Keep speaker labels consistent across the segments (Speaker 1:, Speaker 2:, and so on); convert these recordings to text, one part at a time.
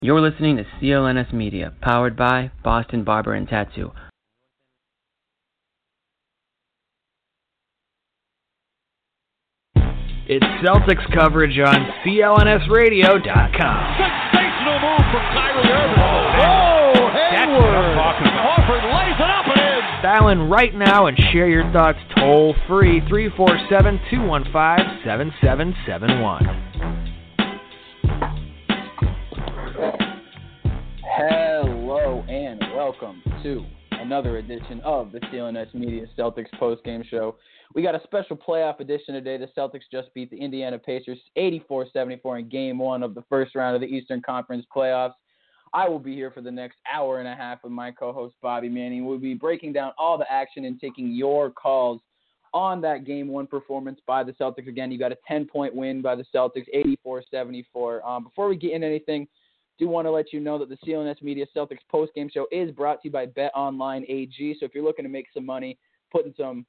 Speaker 1: You're listening to CLNS Media, powered by Boston Barber and Tattoo.
Speaker 2: It's Celtics coverage on CLNSradio.com.
Speaker 3: Sensational move from Kyrie Irving.
Speaker 2: Oh,
Speaker 3: That's what I'm talking about. Horford lays it up and in.
Speaker 2: Dial in right now and share your thoughts toll free 347-215-7771.
Speaker 4: Hello and welcome to another edition of the CLNS Media Celtics postgame show. We got a special playoff edition today. The Celtics just beat the Indiana Pacers 84-74 in Game 1 of the first round of the Eastern Conference playoffs. I will be here for the next hour and a half with my co-host Bobby Manning. We'll be breaking down all the action and taking your calls on that Game 1 performance by the Celtics. Again, you got a 10-point win by the Celtics, 84-74. Before we get into anything, do want to let you know that the CLNS Media Celtics postgame show is brought to you by BetOnline AG. So if you're looking to make some money, putting some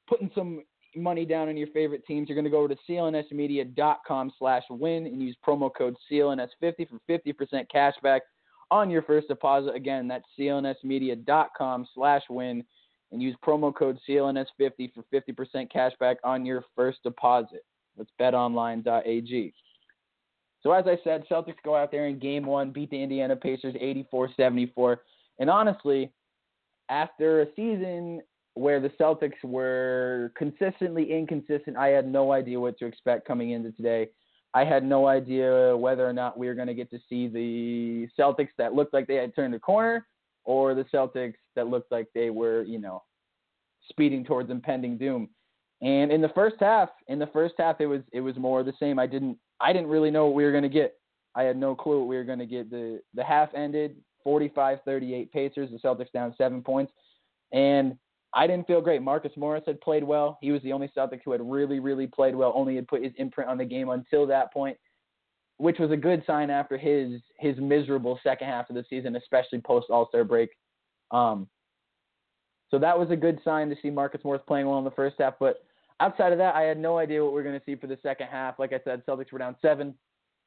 Speaker 4: money down on your favorite teams, you're going to go over to clnsmedia.com/win and use promo code CLNS50 for 50% cash back on your first deposit. Again, that's clnsmedia.com/win and use promo code CLNS50 for 50% cash back on your first deposit. That's betonline.ag. So as I said, Celtics go out there in Game 1, beat the Indiana Pacers 84-74. And honestly, after a season where the Celtics were consistently inconsistent, I had no idea what to expect coming into today. I had no idea whether or not we were going to get to see the Celtics that looked like they had turned a corner or the Celtics that looked like they were, speeding towards impending doom. And in the first half, it was more of the same. I didn't really know what we were going to get. I had no clue what we were going to get. The half ended 45-38 Pacers. The Celtics down 7 points. And I didn't feel great. Marcus Morris had played well. He was the only Celtic who had really, really played well, only had put his imprint on the game until that point, which was a good sign after his miserable second half of the season, especially post-All-Star break. So that was a good sign to see Marcus Morris playing well in the first half. But outside of that, I had no idea what we were going to see for the second half. Like I said, Celtics were down 7,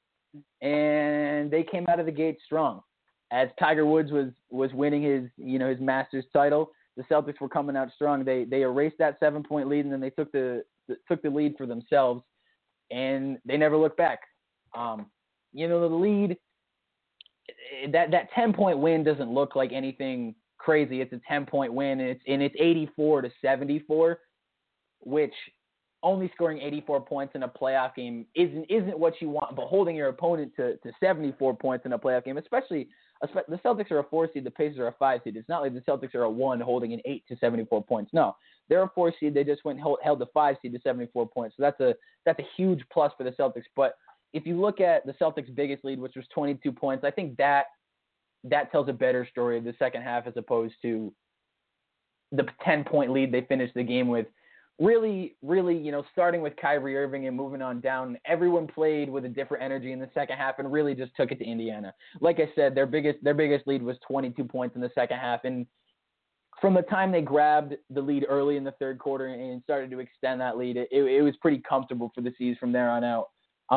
Speaker 4: and they came out of the gate strong. As Tiger Woods was winning his Masters title, the Celtics were coming out strong. They erased that 7-point lead, and then they took the lead for themselves, and they never looked back. The lead, that 10-point win doesn't look like anything crazy. It's a 10-point win, and it's 84-74, which only scoring 84 points in a playoff game isn't what you want. But holding your opponent to 74 points in a playoff game, especially the Celtics are a 4 seed, the Pacers are a 5 seed. It's not like the Celtics are a 1 holding an 8 to 74 points. No, they're a 4 seed. They just went and held the 5 seed to 74 points. So that's a huge plus for the Celtics. But if you look at the Celtics' biggest lead, which was 22 points, I think that tells a better story of the second half as opposed to the 10-point lead they finished the game with. Really, really, starting with Kyrie Irving and moving on down, everyone played with a different energy in the second half and really just took it to Indiana. Like I said, their biggest lead was 22 points in the second half. And from the time they grabbed the lead early in the third quarter and started to extend that lead, it was pretty comfortable for the C's from there on out.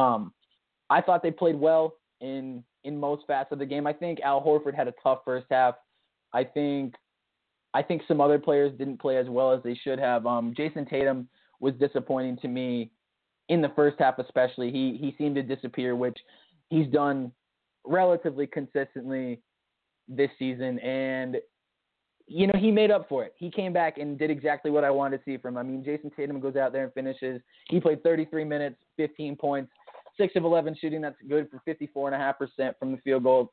Speaker 4: I thought they played well in most facets of the game. I think Al Horford had a tough first half. I think some other players didn't play as well as they should have. Jason Tatum was disappointing to me in the first half especially. He seemed to disappear, which he's done relatively consistently this season. And, he made up for it. He came back and did exactly what I wanted to see from him. I mean, Jason Tatum goes out there and finishes. He played 33 minutes, 15 points, 6 of 11 shooting. That's good for 54.5% from the field goal.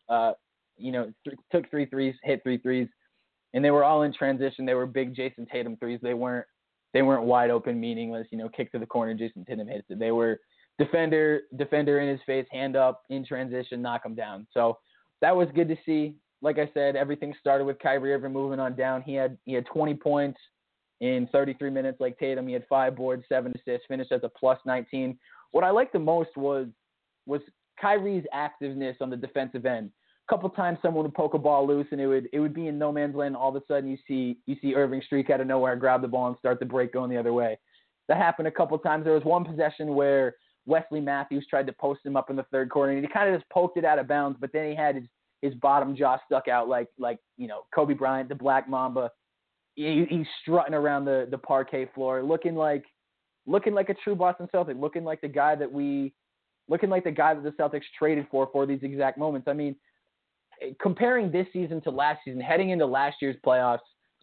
Speaker 4: Took 3 threes, hit 3 threes. And they were all in transition. They were big Jason Tatum threes. They weren't wide open, meaningless, kick to the corner, Jason Tatum hits it. They were defender in his face, hand up, in transition, knock him down. So that was good to see. Like I said, everything started with Kyrie Irving moving on down. He had 20 points in 33 minutes like Tatum. He had 5 boards, 7 assists, finished as a plus 19. What I liked the most was Kyrie's activeness on the defensive end. Couple times someone would poke a ball loose and it would be in no man's land. All of a sudden you see Irving streak out of nowhere, grab the ball and start the break going the other way. That happened a couple times. There was one possession where Wesley Matthews tried to post him up in the third quarter, and he kind of just poked it out of bounds, but then he had his bottom jaw stuck out like Kobe Bryant, the Black Mamba. He's strutting around the parquet floor, looking like a true Boston Celtic, looking like the guy that the Celtics traded for these exact moments. I mean, comparing this season to last season, heading into last year's playoffs,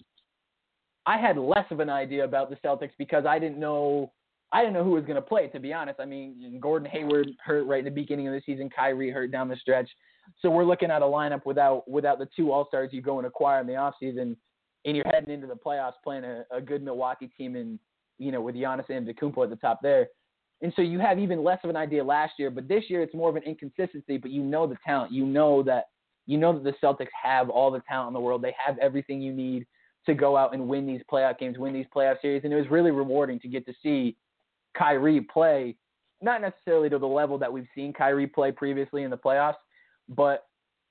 Speaker 4: I had less of an idea about the Celtics because I didn't know who was going to play, to be honest. I mean, Gordon Hayward hurt right in the beginning of the season, Kyrie hurt down the stretch. So we're looking at a lineup without the two All-Stars you go and acquire in the offseason, and you're heading into the playoffs playing a good Milwaukee team and, with Giannis Antetokounmpo at the top there. And so you have even less of an idea last year, but this year it's more of an inconsistency, but the talent. You know that the Celtics have all the talent in the world. They have everything you need to go out and win these playoff games, win these playoff series. And it was really rewarding to get to see Kyrie play, not necessarily to the level that we've seen Kyrie play previously in the playoffs, but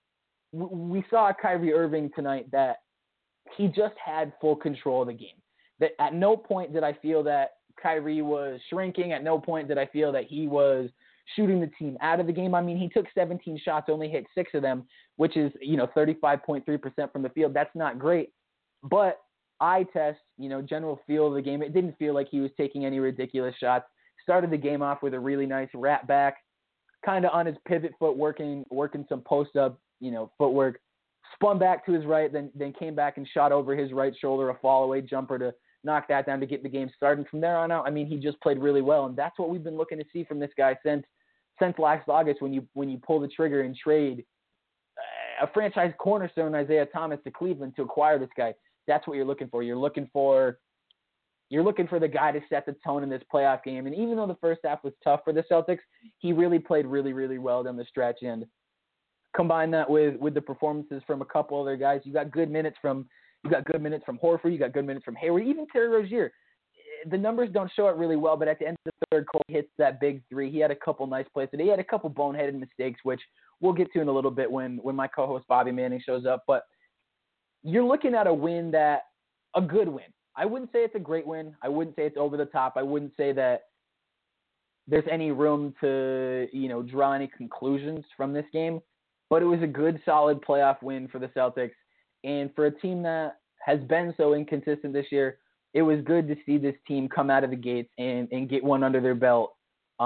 Speaker 4: we saw Kyrie Irving tonight that he just had full control of the game. That at no point did I feel that Kyrie was shrinking. At no point did I feel that he was shooting the team out of the game. I mean, he took 17 shots, only hit 6 of them, which is, 35.3% from the field. That's not great. But eye test, general feel of the game, it didn't feel like he was taking any ridiculous shots. Started the game off with a really nice wrap back, kind of on his pivot foot, working some post-up, footwork. Spun back to his right, then came back and shot over his right shoulder, a fall-away jumper to knock that down to get the game started. From there on out, I mean, he just played really well, and that's what we've been looking to see from this guy since last August when you pull the trigger and trade a franchise cornerstone, Isaiah Thomas, to Cleveland to acquire this guy. That's what you're looking for. You're looking for the guy to set the tone in this playoff game. And even though the first half was tough for the Celtics, he really played really, really well down the stretch. And combine that with the performances from a couple other guys. You got good minutes from Horford. You got good minutes from Hayward. Even Terry Rozier. The numbers don't show it really well, but at the end of the third quarter, he hits that big three. He had a couple nice plays today. He had a couple boneheaded mistakes, which we'll get to in a little bit when my co-host Bobby Manning shows up. But you're looking at a good win. I wouldn't say it's a great win. I wouldn't say it's over the top. I wouldn't say that there's any room to, draw any conclusions from this game. But it was a good, solid playoff win for the Celtics. And for a team that has been so inconsistent this year, it was good to see this team come out of the gates and get one under their belt.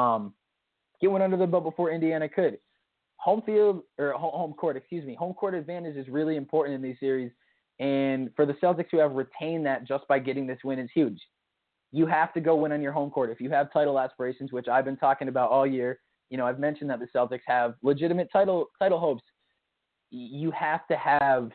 Speaker 4: Get one under their belt before Indiana could. Home court advantage is really important in these series. And for the Celtics to have retained that just by getting this win is huge. You have to go win on your home court. If you have title aspirations, which I've been talking about all year, I've mentioned that the Celtics have legitimate title hopes. You have to have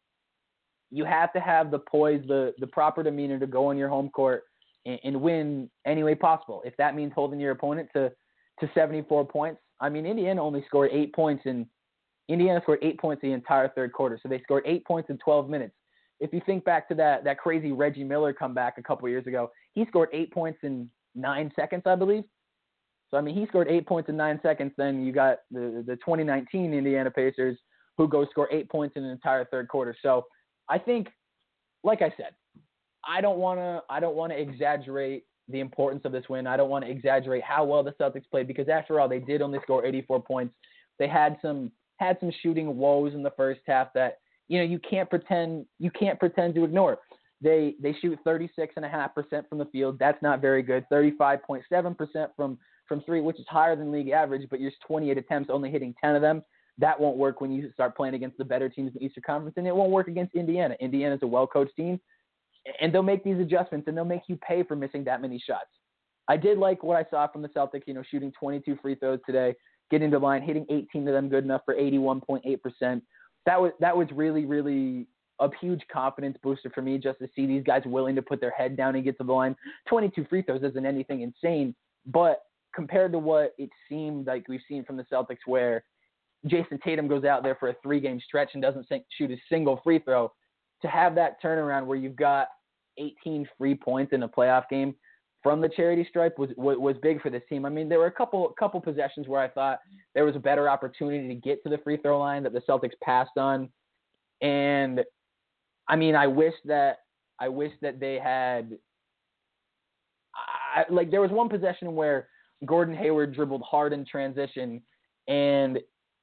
Speaker 4: the poise, the proper demeanor to go on your home court and win any way possible. If that means holding your opponent to 74 points, I mean, Indiana only scored 8 points Indiana scored 8 points the entire third quarter. So they scored 8 points in 12 minutes. If you think back to that crazy Reggie Miller comeback a couple years ago, he scored 8 points in 9 seconds, I believe. So, I mean, he scored 8 points in 9 seconds. Then you got the 2019 Indiana Pacers who go score 8 points in an entire third quarter. So I think, like I said, I don't want to exaggerate the importance of this win. I don't want to exaggerate how well the Celtics played because, after all, they did only score 84 points. They had some shooting woes in the first half that you can't pretend to ignore. They shoot 36.5% from the field. That's not very good. 35.7% from three, which is higher than league average, but you're 28 attempts, only hitting 10 of them. That won't work when you start playing against the better teams in the Eastern Conference, and it won't work against Indiana. Indiana's a well-coached team, and they'll make these adjustments, and they'll make you pay for missing that many shots. I did like what I saw from the Celtics, shooting 22 free throws today, getting to the line, hitting 18 of them, good enough for 81.8%. That was really, really a huge confidence booster for me just to see these guys willing to put their head down and get to the line. 22 free throws isn't anything insane, but compared to what it seemed like we've seen from the Celtics where Jason Tatum goes out there for a 3-game stretch and doesn't shoot a single free throw, to have that turnaround where you've got 18 free points in a playoff game from the charity stripe was big for this team. I mean, there were a couple possessions where I thought there was a better opportunity to get to the free throw line that the Celtics passed on. And I mean, I wish that they had there was one possession where Gordon Hayward dribbled hard in transition, and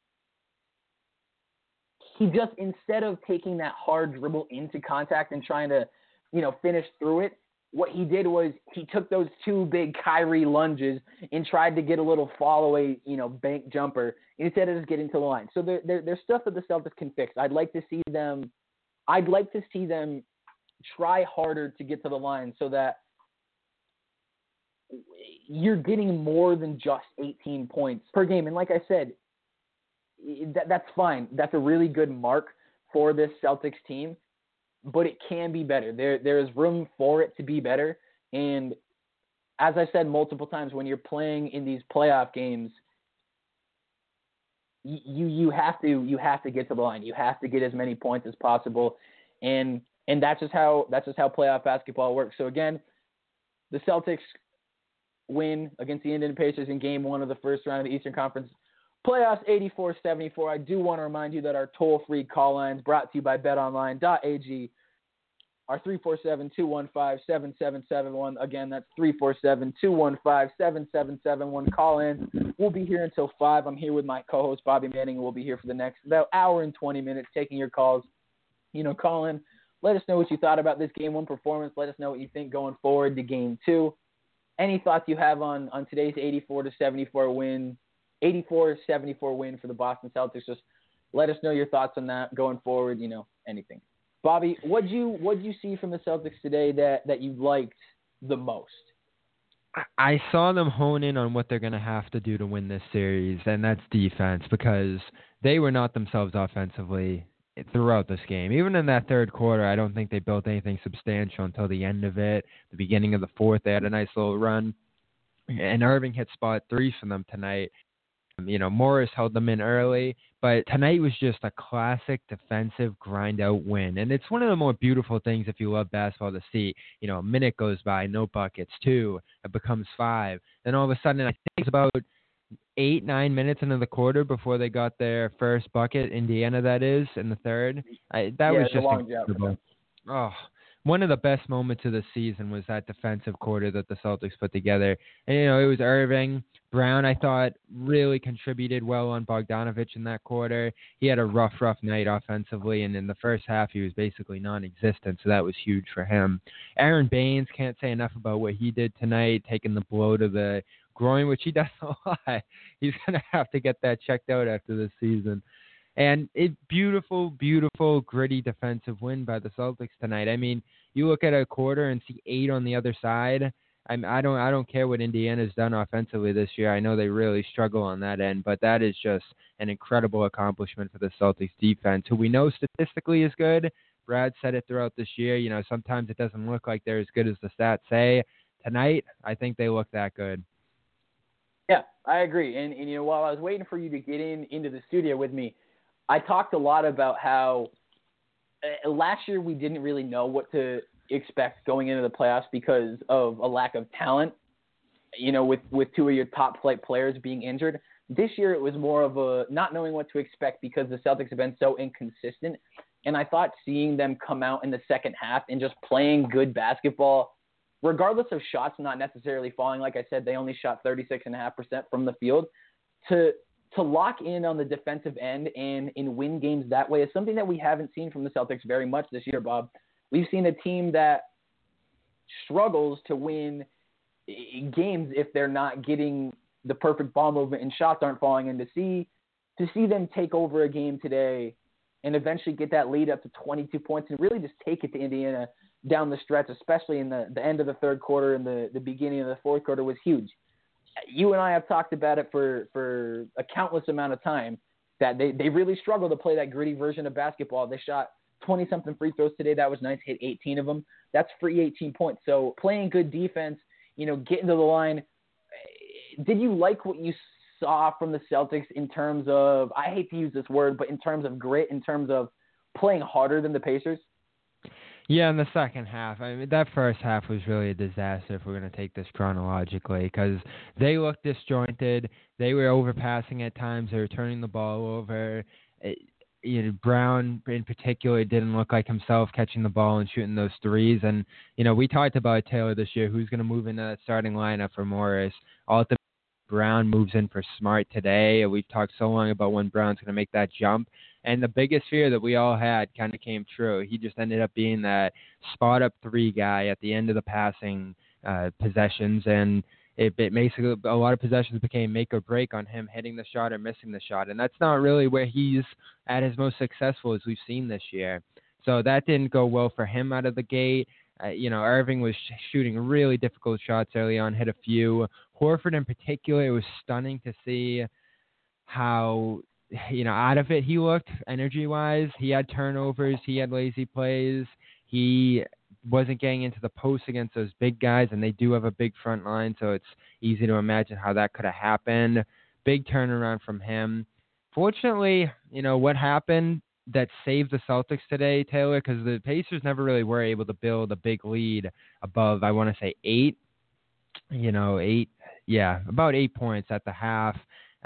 Speaker 4: he just, instead of taking that hard dribble into contact and trying to, finish through it, what he did was he took those two big Kyrie lunges and tried to get a little fall-away, bank jumper instead of just getting to the line. So there's stuff that the Celtics can fix. I'd like to see them try harder to get to the line so that you're getting more than just 18 points per game. And like I said, that's fine. That's a really good mark for this Celtics team, but it can be better. There is room for it to be better. And as I said multiple times, when you're playing in these playoff games, you have to get to the line. You have to get as many points as possible. And that's just how playoff basketball works. So again, the Celtics win against the Indiana Pacers in Game 1 of the first round of the Eastern Conference Playoffs, 84-74. I do want to remind you that our toll-free call lines, brought to you by BetOnline.ag, are 347-215-7771. Again, that's 347-215-7771. Call in. We'll be here until 5. I'm here with my co-host, Bobby Manning, and we'll be here for the next about hour and 20 minutes taking your calls. Call in. Let us know what you thought about this Game 1 performance. Let us know what you think going forward to Game 2. Any thoughts you have on today's 84-74 win for the Boston Celtics? Just let us know your thoughts on that going forward, anything. Bobby, what'd you see from the Celtics today that you liked the most?
Speaker 5: I saw them hone in on what they're going to have to do to win this series, and that's defense, because they were not themselves offensively throughout this game. Even in that third quarter, I don't think they built anything substantial until the end of it. The beginning of the fourth, they had a nice little run, and Irving hit spot 3 for them tonight. Morris held them in early, but tonight was just a classic defensive grind-out win. And it's one of the more beautiful things, if you love basketball, to see. A minute goes by, no buckets, 2, it becomes 5. Then all of a sudden, I think it's about 8-9 minutes into the quarter before they got their first bucket, Indiana that is, in the third. That was just incredible. Oh, one of the best moments of the season was that defensive quarter that the Celtics put together. And, it was Irving. Brown, I thought, really contributed well on Bogdanovich in that quarter. He had a rough night offensively, and in the first half, he was basically non-existent, so that was huge for him. Aaron Baines, can't say enough about what he did tonight, taking the blow to the groin, which he does a lot. He's going to have to get that checked out after this season. And beautiful, gritty defensive win by the Celtics tonight. I mean, you look at a quarter and see 8 on the other side. I don't care what Indiana's done offensively this year. I know they really struggle on that end, but that is just an incredible accomplishment for the Celtics defense, who we know statistically is good. Brad said it throughout this year. Sometimes it doesn't look like they're as good as the stats say. Tonight, I think they look that good.
Speaker 4: Yeah, I agree. And while I was waiting for you to get into the studio with me, I talked a lot about how last year we didn't really know what to expect going into the playoffs because of a lack of talent, with 2 of your top flight players being injured. This year it was more of a not knowing what to expect because the Celtics have been so inconsistent. And I thought seeing them come out in the second half and just playing good basketball, regardless of shots not necessarily falling, like I said, they only shot 36.5% from the field, to lock in on the defensive end and win games that way is something that we haven't seen from the Celtics very much this year, Bob. We've seen a team that struggles to win games if they're not getting the perfect ball movement and shots aren't falling in. To see them take over a game today and eventually get that lead up to 22 points and really just take it to Indiana down the stretch, especially in the end of the third quarter and the beginning of the fourth quarter, was huge. You and I have talked about it for a countless amount of time that they really struggle to play that gritty version of basketball. They shot 20-something free throws today. That was nice. Hit 18 of them. That's free 18 points. So playing good defense, getting to the line. Did you like what you saw from the Celtics in terms of, I hate to use this word, but in terms of grit, in terms of playing harder than the Pacers?
Speaker 5: Yeah, in the second half. I mean, that first half was really a disaster if we're going to take this chronologically, because they looked disjointed. They were overpassing at times. They were turning the ball over. Brown, in particular, didn't look like himself catching the ball and shooting those threes. And, we talked about Taylor this year, who's going to move into that starting lineup for Morris. All at the Brown moves in for Smart today. We've talked so long about when Brown's going to make that jump. And the biggest fear that we all had kind of came true. He just ended up being that spot-up 3 guy at the end of the passing possessions, and it basically a lot of possessions became make or break on him hitting the shot or missing the shot. And that's not really where he's at his most successful, as we've seen this year. So that didn't go well for him out of the gate. Irving was shooting really difficult shots early on, hit a few. Horford in particular, it was stunning to see how out of it he looked energy-wise. He had turnovers. He had lazy plays. He wasn't getting into the post against those big guys, and they do have a big front line, so it's easy to imagine how that could have happened. Big turnaround from him. Fortunately, what happened that saved the Celtics today, Taylor, because the Pacers never really were able to build a big lead above, I want to say 8. 8. Yeah, about 8 points at the half.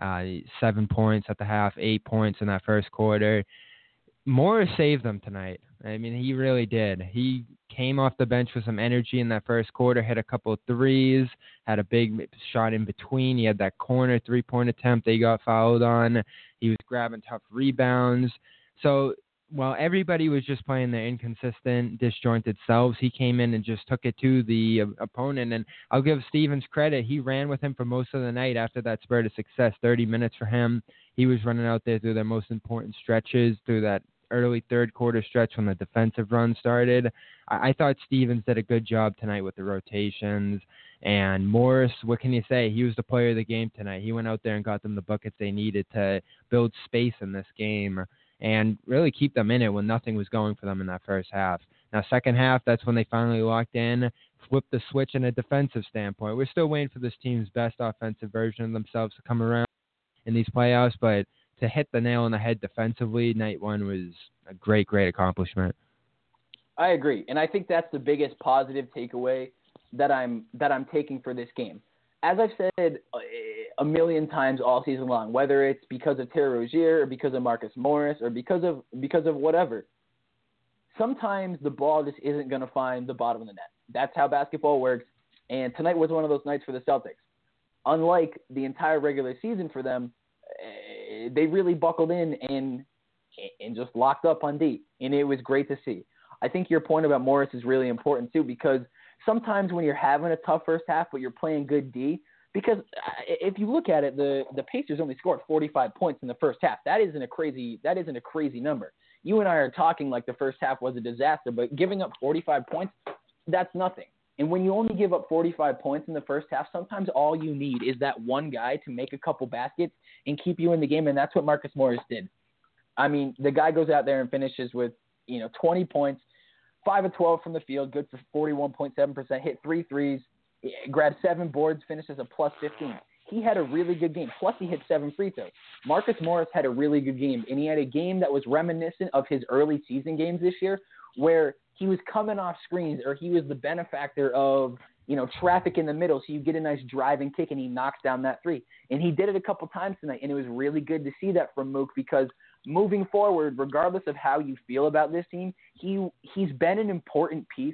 Speaker 5: 7 points at the half, 8 points in that first quarter. Morris saved them tonight. I mean, he really did. He came off the bench with some energy in that first quarter, hit a couple of threes, had a big shot in between. He had that corner 3-point attempt they got fouled on. He was grabbing tough rebounds. So while everybody was just playing their inconsistent, disjointed selves, he came in and just took it to the opponent. And I'll give Stevens credit. He ran with him for most of the night after that spurt of success, 30 minutes for him. He was running out there through their most important stretches, through that early third quarter stretch when the defensive run started. I thought Stevens did a good job tonight with the rotations. And Morris, what can you say? He was the player of the game tonight. He went out there and got them the buckets they needed to build space in this game and really keep them in it when nothing was going for them in that first half. Now, second half, that's when they finally locked in, flipped the switch in a defensive standpoint. We're still waiting for this team's best offensive version of themselves to come around in these playoffs, but to hit the nail on the head defensively, night one was a great, great accomplishment.
Speaker 4: I agree, and I think that's the biggest positive takeaway that I'm taking for this game. As I've said a million times all season long, whether it's because of Terry Rozier or because of Marcus Morris or because of whatever, sometimes the ball just isn't going to find the bottom of the net. That's how basketball works, and tonight was one of those nights for the Celtics. Unlike the entire regular season for them, they really buckled in and just locked up on D, and it was great to see. I think your point about Morris is really important too, because sometimes when you're having a tough first half but you're playing good D, because if you look at it, the Pacers only scored 45 points in the first half. That isn't a crazy number. You and I are talking like the first half was a disaster, but giving up 45 points, that's nothing. And when you only give up 45 points in the first half, sometimes all you need is that one guy to make a couple baskets and keep you in the game, and that's what Marcus Morris did. I mean, the guy goes out there and finishes with 20 points, 5 of 12 from the field, good for 41.7%, hit 3 threes, grabbed 7 boards, finishes a plus 15. He had a really good game. Plus, he hit 7 free throws. Marcus Morris had a really good game, and he had a game that was reminiscent of his early season games this year, where he was coming off screens, or he was the benefactor of traffic in the middle, so you get a nice driving kick, and he knocks down that 3. And he did it a couple times tonight, and it was really good to see that from Mook, because moving forward, regardless of how you feel about this team, he's been an important piece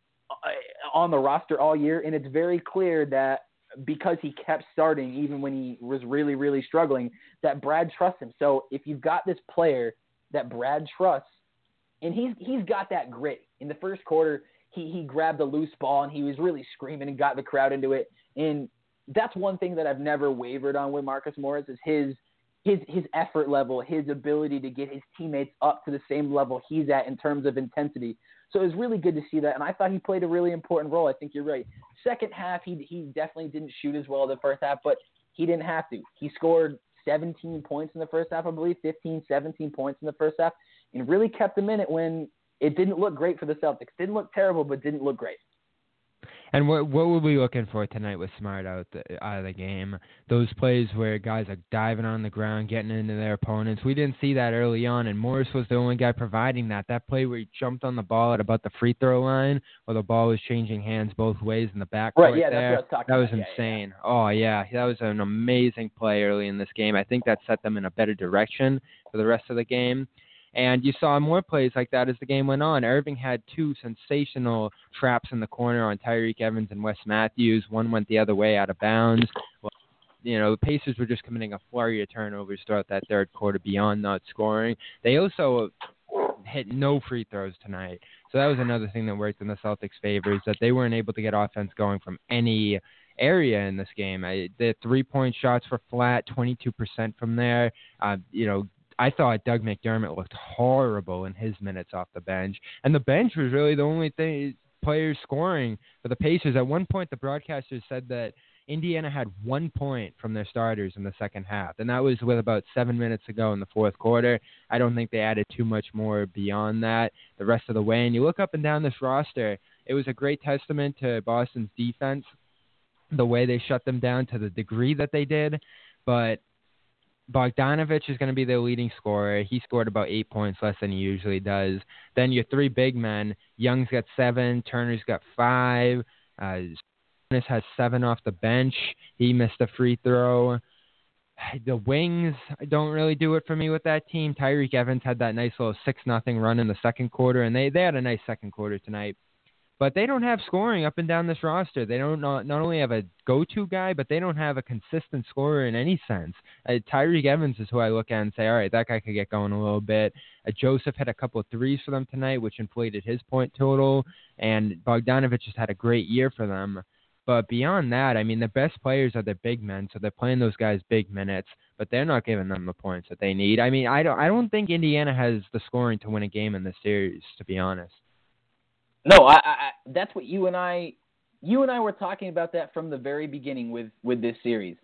Speaker 4: on the roster all year, and it's very clear that because he kept starting even when he was really, really struggling, that Brad trusts him. So if you've got this player that Brad trusts, and he's got that grit. In the first quarter, he grabbed a loose ball, and he was really screaming and got the crowd into it. And that's one thing that I've never wavered on with Marcus Morris is his effort level, his ability to get his teammates up to the same level he's at in terms of intensity. So it was really good to see that, and I thought he played a really important role. I think you're right. Second half, he definitely didn't shoot as well the first half, but he didn't have to. He scored 17 points in the first half, I believe, 17 points in the first half, and really kept them in it when it didn't look great for the Celtics. Didn't look terrible, but didn't look great.
Speaker 5: And what were we looking for tonight with Smart out of the game? Those plays where guys are diving on the ground, getting into their opponents. We didn't see that early on, and Morris was the only guy providing that. That play where he jumped on the ball at about the free throw line, where the ball was changing hands both ways in the backcourt
Speaker 4: right, yeah,
Speaker 5: there.
Speaker 4: That's what I was talking
Speaker 5: that was
Speaker 4: about.
Speaker 5: insane.
Speaker 4: Yeah.
Speaker 5: Oh, yeah, that was an amazing play early in this game. I think that set them in a better direction for the rest of the game. And you saw more plays like that as the game went on. Irving had 2 sensational traps in the corner on Tyreke Evans and Wes Matthews. One went the other way out of bounds. the Pacers were just committing a flurry of turnovers throughout that third quarter beyond not scoring. They also hit no free throws tonight. So that was another thing that worked in the Celtics' favor, is that they weren't able to get offense going from any area in this game. The three-point shots were flat, 22% from there. I thought Doug McDermott looked horrible in his minutes off the bench. And the bench was really the only players scoring for the Pacers. At one point, the broadcasters said that Indiana had 1 point from their starters in the second half, and that was with about 7 minutes to go in the fourth quarter. I don't think they added too much more beyond that the rest of the way. And you look up and down this roster, it was a great testament to Boston's defense, the way they shut them down to the degree that they did. But Bogdanovich is going to be their leading scorer. He scored about 8 points less than he usually does. Then your three big men, Young's got 7, Turner's got 5, has 7 off the bench. He missed a free throw. The wings don't really do it for me with that team. Tyreke Evans had that nice little 6-0 run in the second quarter, and they had a nice second quarter tonight. But they don't have scoring up and down this roster. They don't not only have a go-to guy, but they don't have a consistent scorer in any sense. Tyreke Evans is who I look at and say, all right, that guy could get going a little bit. Joseph had a couple of threes for them tonight, which inflated his point total, and Bogdanovich just had a great year for them. But beyond that, I mean, the best players are the big men, so they're playing those guys big minutes, but they're not giving them the points that they need. I mean, I don't think Indiana has the scoring to win a game in this series, to be honest.
Speaker 4: No, that's what you and I were talking about that from the very beginning with this series.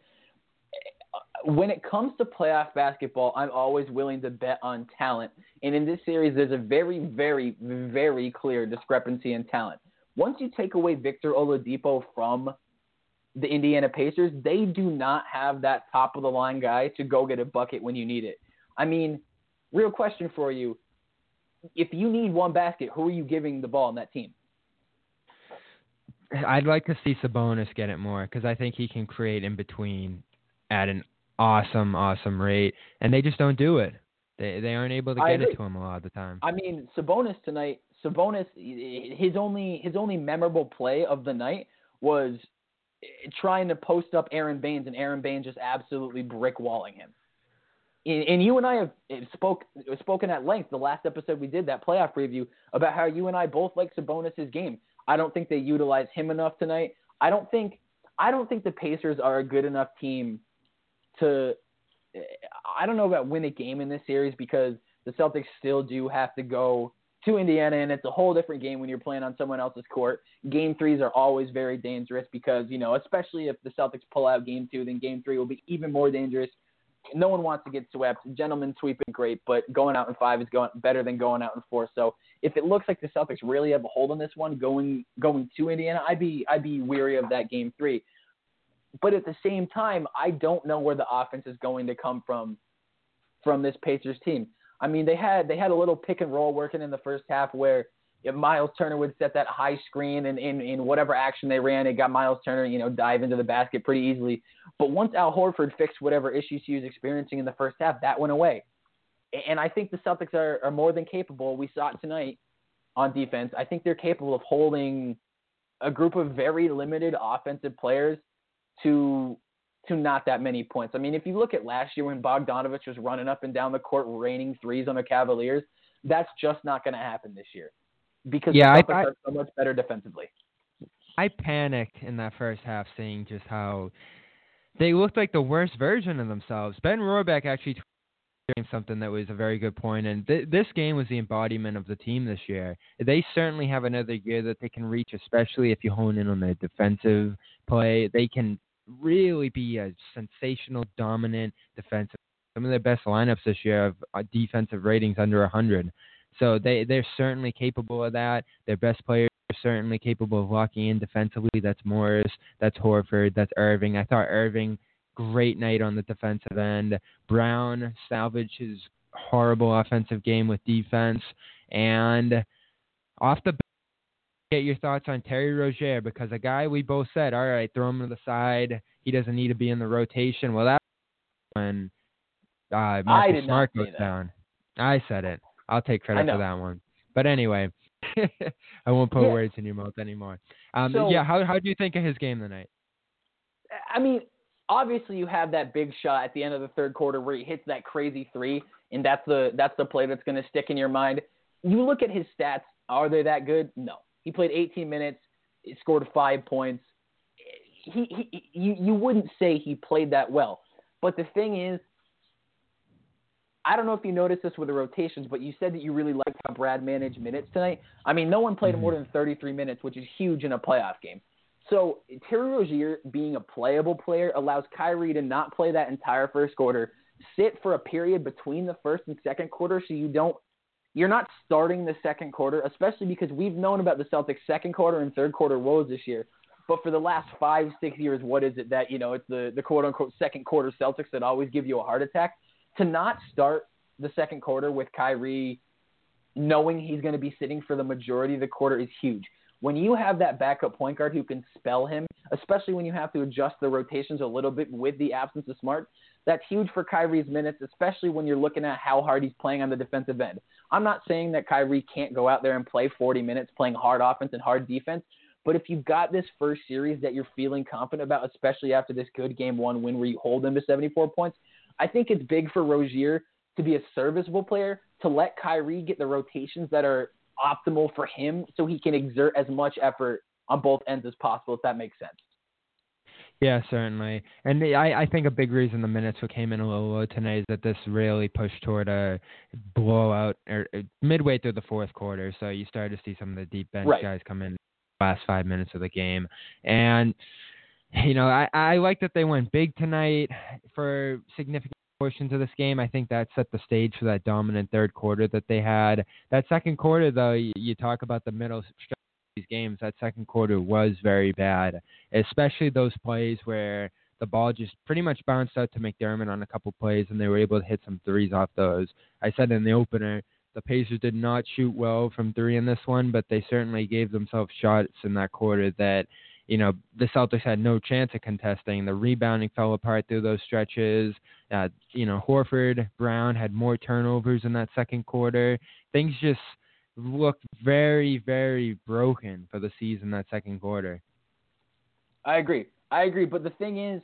Speaker 4: When it comes to playoff basketball, I'm always willing to bet on talent. And in this series, there's a very, very, very clear discrepancy in talent. Once you take away Victor Oladipo from the Indiana Pacers, they do not have that top-of-the-line guy to go get a bucket when you need it. I mean, real question for you. If you need one basket, who are you giving the ball on that team?
Speaker 5: I'd like to see Sabonis get it more because I think he can create in between at an awesome, awesome rate, and they just don't do it. They aren't able to get it to him a lot of the time.
Speaker 4: I mean, Sabonis tonight, his only memorable play of the night was trying to post up Aaron Baines, and Aaron Baines just absolutely brick-walling him. And you and I have spoken at length the last episode we did, that playoff preview, about how you and I both like Sabonis' game. I don't think they utilize him enough tonight. I don't think the Pacers are a good enough team to – I don't know about win a game in this series because the Celtics still do have to go to Indiana, and it's a whole different game when you're playing on someone else's court. Game 3s are always very dangerous because, especially if the Celtics pull out Game 2, then Game 3 will be even more dangerous. No one wants to get swept. Gentlemen sweeping great, but going out in 5 is better than going out in 4. So if it looks like the Celtics really have a hold on this one going to Indiana, I'd be weary of that Game 3. But at the same time, I don't know where the offense is going to come from this Pacers team. I mean, they had a little pick and roll working in the first half where Miles Turner would set that high screen, and in whatever action they ran, it got Miles Turner, dive into the basket pretty easily. But once Al Horford fixed whatever issues he was experiencing in the first half, that went away. And I think the Celtics are more than capable. We saw it tonight on defense. I think they're capable of holding a group of very limited offensive players to not that many points. I mean, if you look at last year when Bogdanovich was running up and down the court raining threes on the Cavaliers, that's just not going to happen this year because the Celtics are so much better defensively.
Speaker 5: I panicked in that first half seeing just how they looked like the worst version of themselves. Ben Rohrbeck actually doing something that was a very good point, and this game was the embodiment of the team this year. They certainly have another year that they can reach, especially if you hone in on their defensive play. They can really be a sensational, dominant defensive. Some of their best lineups this year have defensive ratings under 100. So they're certainly capable of that. Their best players are certainly capable of locking in defensively. That's Morris, that's Horford, that's Irving. I thought Irving, great night on the defensive end. Brown salvaged his horrible offensive game with defense. And off the bat, get your thoughts on Terry Rozier, because a guy we both said, all right, throw him to the side. He doesn't need to be in the rotation. Well, that's when Marcus Smart goes down. I said it. I'll take credit for that one. But anyway, I won't put words in your mouth anymore. How do you think of his game tonight?
Speaker 4: I mean, obviously you have that big shot at the end of the third quarter where he hits that crazy three, and that's the play that's going to stick in your mind. You look at his stats. Are they that good? No. He played 18 minutes. He scored 5 points. You wouldn't say he played that well. But the thing is, I don't know if you noticed this with the rotations, but you said that you really liked how Brad managed minutes tonight. I mean, no one played more than 33 minutes, which is huge in a playoff game. So Terry Rozier, being a playable player, allows Kyrie to not play that entire first quarter, sit for a period between the first and second quarter, so you're not starting the second quarter, especially because we've known about the Celtics' second quarter and third quarter woes this year. But for the last 5-6 years, what is it that, it's the quote-unquote second quarter Celtics that always give you a heart attack? To not start the second quarter with Kyrie knowing he's going to be sitting for the majority of the quarter is huge. When you have that backup point guard who can spell him, especially when you have to adjust the rotations a little bit with the absence of Smart, that's huge for Kyrie's minutes, especially when you're looking at how hard he's playing on the defensive end. I'm not saying that Kyrie can't go out there and play 40 minutes playing hard offense and hard defense, but if you've got this first series that you're feeling confident about, especially after this good Game 1 win where you hold them to 74 points, I think it's big for Rozier to be a serviceable player, to let Kyrie get the rotations that are optimal for him so he can exert as much effort on both ends as possible, if that makes sense.
Speaker 5: Yeah, certainly. And I think a big reason the minutes came in a little low tonight is that this really pushed toward a blowout midway through the fourth quarter. So you started to see some of the deep bench guys come in the last 5 minutes of the game. And, I like that they went big tonight for significant portions of this game. I think that set the stage for that dominant third quarter that they had. That second quarter, though, you talk about the middle stretch of these games, that second quarter was very bad, especially those plays where the ball just pretty much bounced out to McDermott on a couple plays, and they were able to hit some threes off those. I said in the opener, the Pacers did not shoot well from three in this one, but they certainly gave themselves shots in that quarter that, the Celtics had no chance of contesting. The rebounding fell apart through those stretches. Horford, Brown had more turnovers in that second quarter. Things just looked very, very broken for the season that second quarter.
Speaker 4: I agree. But the thing is,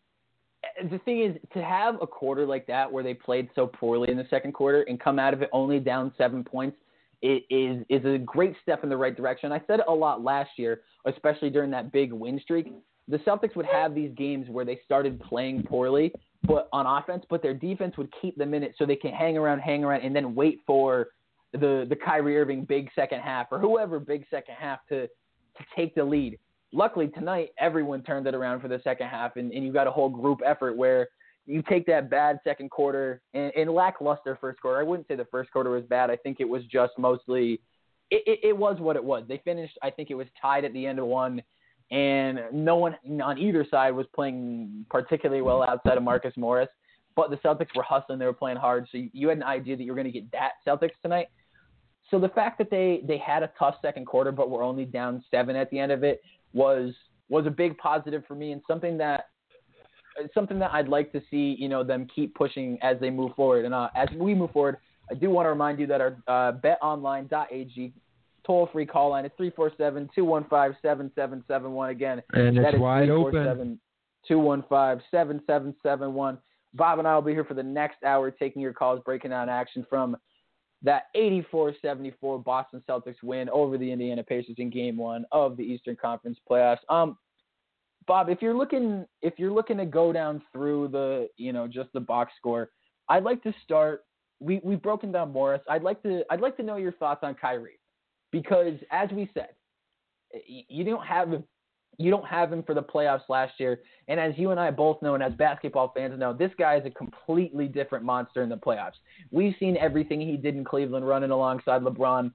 Speaker 4: to have a quarter like that where they played so poorly in the second quarter and come out of it only down 7 points, it is a great step in the right direction. I said it a lot last year, especially during that big win streak. The Celtics would have these games where they started playing poorly but on offense, but their defense would keep them in it so they can hang around, and then wait for the Kyrie Irving big second half or whoever big second half to take the lead. Luckily, tonight, everyone turned it around for the second half, and you got a whole group effort where you take that bad second quarter and lackluster first quarter. I wouldn't say the first quarter was bad. I think it was just mostly it was what it was. They finished, I think it was tied at the end of one, and no one on either side was playing particularly well outside of Marcus Morris. But the Celtics were hustling. They were playing hard. So you had an idea that you were going to get that Celtics tonight. So the fact that they had a tough second quarter but were only down 7 at the end of it was a big positive for me, and something that I'd like to see, them keep pushing as they move forward. And as we move forward, I do want to remind you that our betonline.ag toll-free call line is 347-215-7771. Again,
Speaker 5: and
Speaker 4: that
Speaker 5: it's
Speaker 4: is
Speaker 5: wide open.
Speaker 4: 215-7771. Bob and I will be here for the next hour taking your calls, breaking down action from that 84-74 Boston Celtics win over the Indiana Pacers in Game 1 of the Eastern Conference playoffs. Bob, if you're looking to go down through the, just the box score, I'd like to start. We've broken down Morris. I'd like to know your thoughts on Kyrie, because as we said, you don't have him for the playoffs last year, and as you and I both know, and as basketball fans know, this guy is a completely different monster in the playoffs. We've seen everything he did in Cleveland, running alongside LeBron.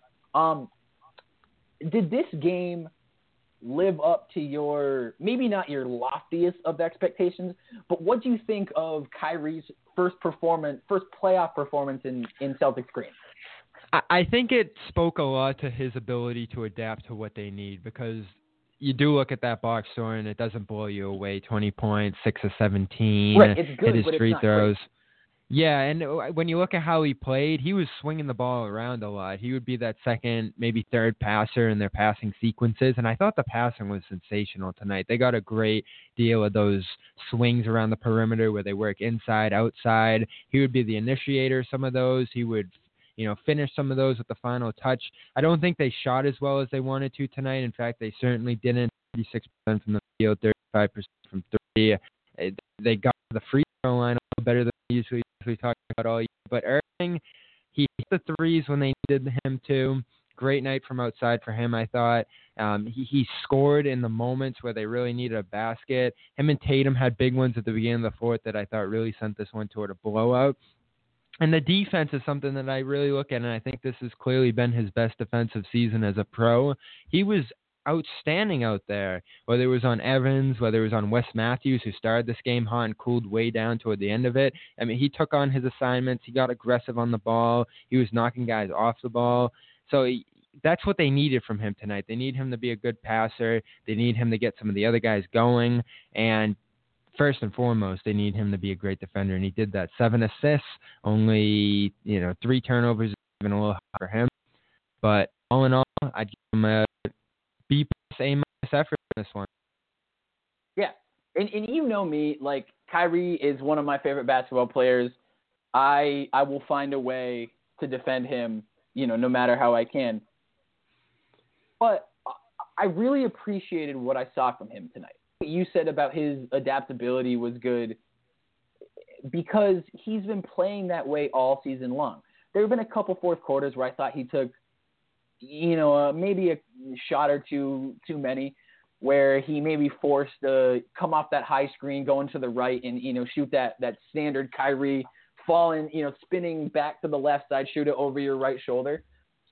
Speaker 4: Did this game live up to your, maybe not your loftiest of expectations, but what do you think of Kyrie's first playoff performance in Celtics green?
Speaker 5: I think it spoke a lot to his ability to adapt to what they need, because you do look at that box score and it doesn't blow you away. 20 points, 6 of 17,
Speaker 4: right, it's good,
Speaker 5: hit his
Speaker 4: but
Speaker 5: free
Speaker 4: it's not
Speaker 5: throws.
Speaker 4: Great.
Speaker 5: Yeah, and when you look at how he played, he was swinging the ball around a lot. He would be that second, maybe third passer in their passing sequences, and I thought the passing was sensational tonight. They got a great deal of those swings around the perimeter where they work inside, outside. He would be the initiator of some of those. He would, finish some of those with the final touch. I don't think they shot as well as they wanted to tonight. In fact, they certainly didn't. 36% from the field, 35% from three. They got the free throw line a little better than they usually talk about all year. But Irving, he hit the threes when they needed him to. Great night from outside for him, I thought. He scored in the moments where they really needed a basket. Him and Tatum had big ones at the beginning of the fourth that I thought really sent this one toward a blowout. And the defense is something that I really look at, and I think this has clearly been his best defensive season as a pro. He was outstanding out there, whether it was on Evans, whether it was on Wes Matthews, who started this game hot and cooled way down toward the end of it. I mean, he took on his assignments. He got aggressive on the ball. He was knocking guys off the ball. So that's what they needed from him tonight. They need him to be a good passer. They need him to get some of the other guys going. And first and foremost, they need him to be a great defender, and he did that. 7 assists, only 3 turnovers, even a little high for him. But all in all, I'd give him a B+, A- effort in this one.
Speaker 4: Yeah, and you know me, like, Kyrie is one of my favorite basketball players. I will find a way to defend him, no matter how I can. But I really appreciated what I saw from him tonight. What you said about his adaptability was good because he's been playing that way all season long. There have been a couple fourth quarters where I thought he took maybe a shot or two too many, where he maybe forced to come off that high screen, going to the right and, shoot that standard Kyrie falling, spinning back to the left side, shoot it over your right shoulder.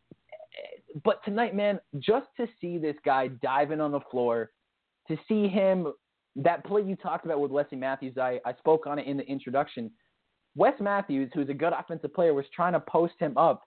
Speaker 4: But tonight, man, just to see this guy diving on the floor, to see him, that play you talked about with Wesley Matthews, I spoke on it in the introduction. Wes Matthews, who's a good offensive player, was trying to post him up.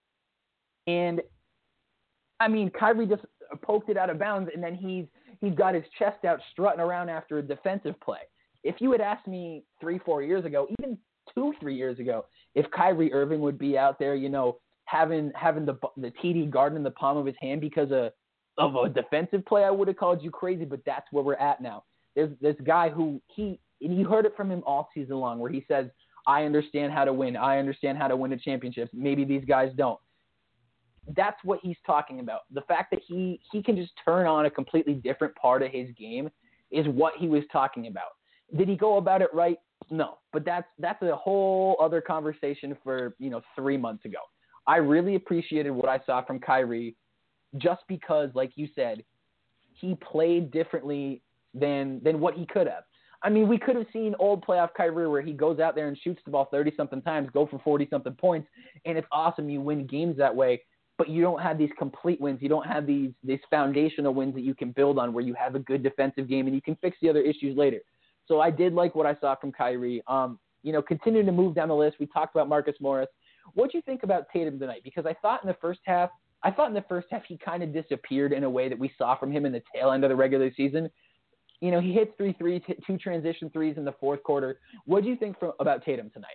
Speaker 4: And I mean, Kyrie just poked it out of bounds, and then he's got his chest out strutting around after a defensive play. If you had asked me 3-4 years ago, even 2-3 years ago, if Kyrie Irving would be out there, having the TD Garden in the palm of his hand because of a defensive play, I would have called you crazy. But that's where we're at now. There's this guy who and you heard it from him all season long, where he says, "I understand how to win. I understand how to win a championship. Maybe these guys don't." That's what he's talking about. The fact that he can just turn on a completely different part of his game is what he was talking about. Did he go about it right? No, but that's a whole other conversation for 3 months ago. I really appreciated what I saw from Kyrie, just because, like you said, he played differently than what he could have. I mean, we could have seen old playoff Kyrie where he goes out there and shoots the ball 30-something times, go for 40-something points, and it's awesome. You win games that way. But you don't have these complete wins. You don't have these foundational wins that you can build on, where you have a good defensive game and you can fix the other issues later. So I did like what I saw from Kyrie. Continuing to move down the list, we talked about Marcus Morris. What do you think about Tatum tonight? Because I thought in the first half he kind of disappeared in a way that we saw from him in the tail end of the regular season. He hit 3 threes, hit 2 transition threes in the fourth quarter. What do you think about Tatum tonight?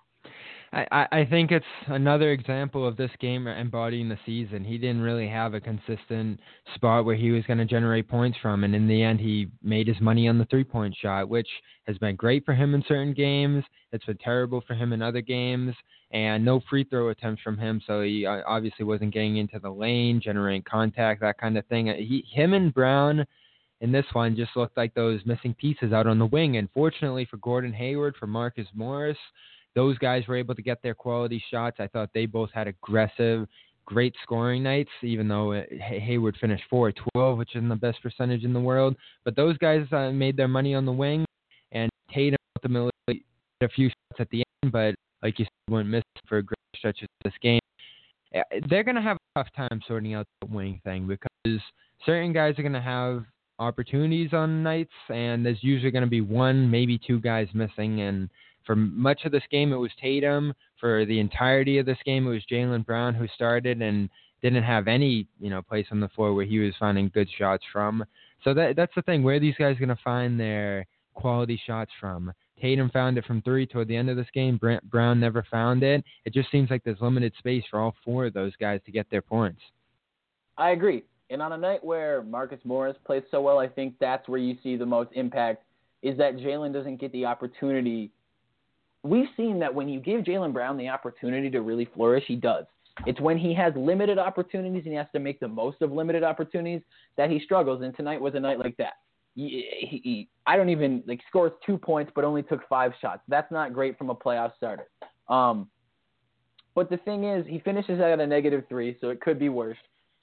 Speaker 5: I think it's another example of this game embodying the season. He didn't really have a consistent spot where he was going to generate points from, and in the end he made his money on the three-point shot, which has been great for him in certain games. It's been terrible for him in other games, and no free throw attempts from him, so he obviously wasn't getting into the lane, generating contact, that kind of thing. Him and Brown in this one just looked like those missing pieces out on the wing, and fortunately for Gordon Hayward, for Marcus Morris, those guys were able to get their quality shots. I thought they both had aggressive, great scoring nights, even though Hayward finished 4-12, which isn't the best percentage in the world. But those guys made their money on the wing, and Tatum ultimately hit a few shots at the end, but like you said, went missing for great stretches of this game. They're going to have a tough time sorting out the wing thing, because certain guys are going to have opportunities on nights, and there's usually going to be 1, maybe 2 guys missing, and for much of this game, it was Tatum. For the entirety of this game, it was Jaylen Brown who started and didn't have any, place on the floor where he was finding good shots from. So that's the thing. Where are these guys going to find their quality shots from? Tatum found it from 3 toward the end of this game. Brown never found it. It just seems like there's limited space for all 4 of those guys to get their points.
Speaker 4: I agree. And on a night where Marcus Morris plays so well, I think that's where you see the most impact, is that Jaylen doesn't get the opportunity. We've seen that when you give Jaylen Brown the opportunity to really flourish, he does. It's when he has limited opportunities and he has to make the most of limited opportunities that he struggles. And tonight was a night like that. He scores 2 points but only took 5 shots. That's not great from a playoff starter. But the thing is, he finishes at a -3, so it could be worse.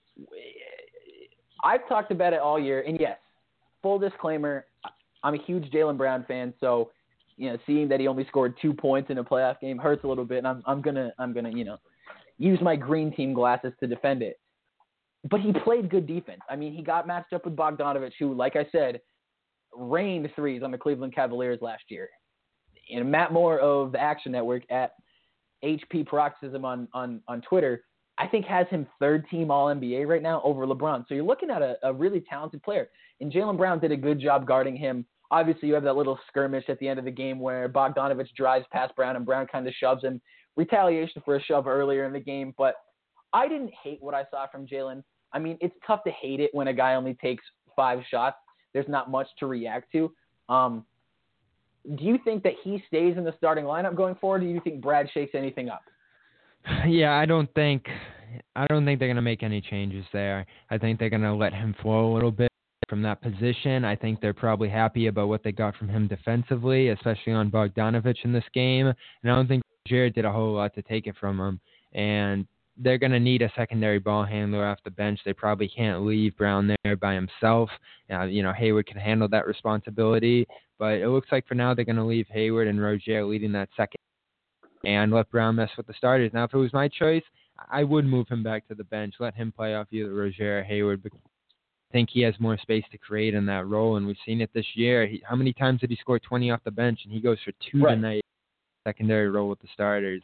Speaker 4: I've talked about it all year, and yes, full disclaimer, I'm a huge Jaylen Brown fan, so seeing that he only scored 2 points in a playoff game hurts a little bit, and I'm gonna use my green team glasses to defend it. But he played good defense. I mean, he got matched up with Bogdanovich, who, like I said, rained threes on the Cleveland Cavaliers last year. And Matt Moore of the Action Network at HP Paroxysm on Twitter, I think has him 3rd team All-NBA right now over LeBron. So you're looking at a really talented player. And Jaylen Brown did a good job guarding him. Obviously, you have that little skirmish at the end of the game where Bogdanovich drives past Brown and Brown kind of shoves him. Retaliation for a shove earlier in the game. But I didn't hate what I saw from Jaylen. I mean, it's tough to hate it when a guy only takes 5 shots. There's not much to react to. Do you think that he stays in the starting lineup going forward, or do you think Brad shakes anything up?
Speaker 5: Yeah, I don't think they're going to make any changes there. I think they're going to let him flow a little bit from that position. I think they're probably happy about what they got from him defensively, especially on Bogdanovich in this game. And I don't think Jared did a whole lot to take it from him. And they're going to need a secondary ball handler off the bench. They probably can't leave Brown there by himself. Hayward can handle that responsibility. But it looks like for now they're going to leave Hayward and Rozier leading that second and let Brown mess with the starters. Now, if it was my choice, I would move him back to the bench, let him play off either Rozier or Hayward, because I think he has more space to create in that role, and we've seen it this year. How many times did he score 20 off the bench, and he goes for 2 tonight, secondary role with the starters.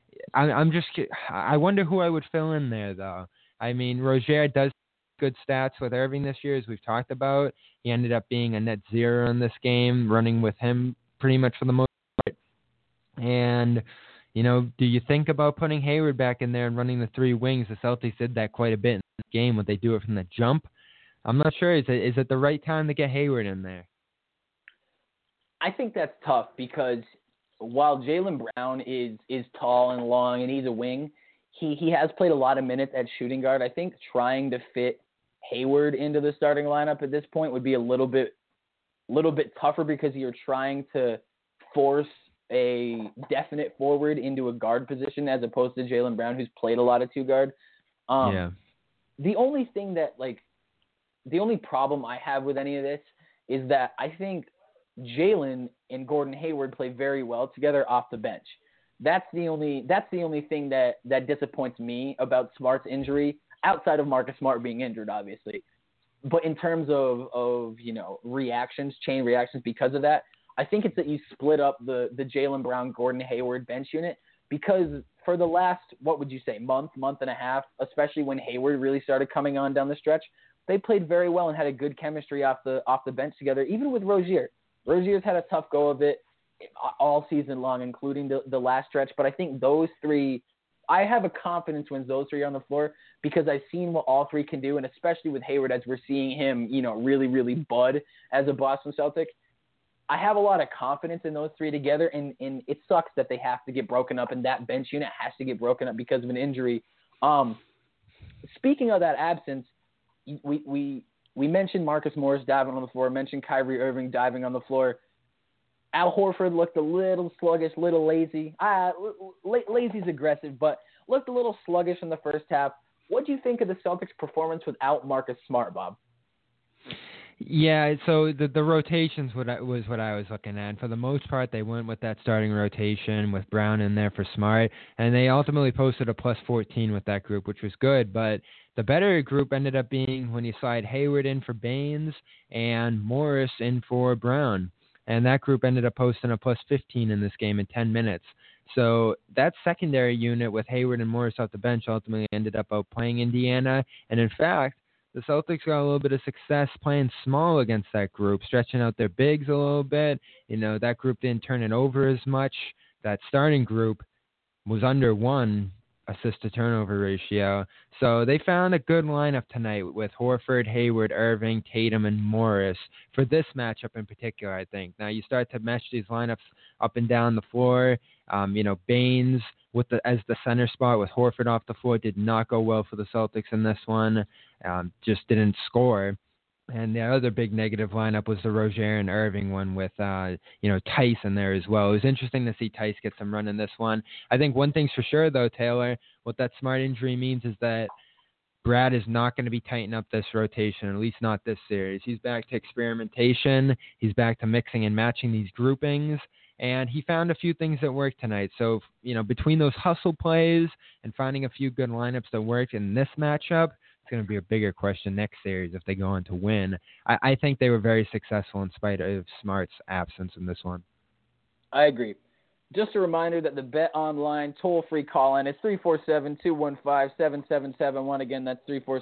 Speaker 5: I wonder who I would fill in there, though. I mean, Rozier does good stats with Irving this year, as we've talked about. He ended up being a net 0 in this game, running with him pretty much for the most part. And, do you think about putting Hayward back in there and running the 3 wings? The Celtics did that quite a bit in this game. Would they do it from the jump? I'm not sure. Is it the right time to get Hayward in there?
Speaker 4: I think that's tough because while Jaylen Brown is tall and long and he's a wing, he has played a lot of minutes at shooting guard. I think trying to fit Hayward into the starting lineup at this point would be a little bit tougher because you're trying to force a definite forward into a guard position as opposed to Jaylen Brown, who's played a lot of 2 guard. The only thing the only problem I have with any of this is that I think Jaylen and Gordon Hayward play very well together off the bench. That's the only thing that disappoints me about Smart's injury, outside of Marcus Smart being injured, obviously. But in terms of chain reactions because of that, I think it's that you split up the Jaylen Brown, Gordon Hayward bench unit, because for the last, what would you say, month and a half, especially when Hayward really started coming on down the stretch, they played very well and had a good chemistry off the bench together, even with Rozier. Rozier's had a tough go of it all season long, including the last stretch. But I think those 3, I have a confidence when those 3 are on the floor because I've seen what all 3 can do, and especially with Hayward as we're seeing him, really, really bud as a Boston Celtic. I have a lot of confidence in those 3 together, and it sucks that they have to get broken up, and that bench unit has to get broken up because of an injury. Speaking of that absence, we mentioned Marcus Morris diving on the floor, mentioned Kyrie Irving diving on the floor. Al Horford looked a little sluggish, little lazy. Lazy's aggressive, but looked a little sluggish in the first half. What do you think of the Celtics' performance without Marcus Smart, Bob?
Speaker 5: Yeah, so the rotations was what I was looking at. For the most part, they went with that starting rotation with Brown in there for Smart, and they ultimately posted a +14 with that group, which was good. But the better group ended up being when you slide Hayward in for Baines and Morris in for Brown. And that group ended up posting a +15 in this game in 10 minutes. So that secondary unit with Hayward and Morris off the bench ultimately ended up outplaying Indiana. And in fact, the Celtics got a little bit of success playing small against that group, stretching out their bigs a little bit. That group didn't turn it over as much. That starting group was under 1 assist-to-turnover ratio. So they found a good lineup tonight with Horford, Hayward, Irving, Tatum, and Morris for this matchup in particular, I think. Now you start to mesh these lineups up and down the floor. Baines as the center spot with Horford off the floor did not go well for the Celtics in this one. Just didn't score. And the other big negative lineup was the Rozier and Irving one with, Tice in there as well. It was interesting to see Tice get some run in this one. I think one thing's for sure, though, Taylor, what that Smart injury means is that Brad is not going to be tightening up this rotation, at least not this series. He's back to experimentation. He's back to mixing and matching these groupings. And he found a few things that worked tonight. So, between those hustle plays and finding a few good lineups that worked in this matchup, it's going to be a bigger question next series if they go on to win. I think they were very successful in spite of Smart's absence in this one.
Speaker 4: I agree. Just a reminder that the Bet Online toll-free call-in is 347-215-7771. Again, that's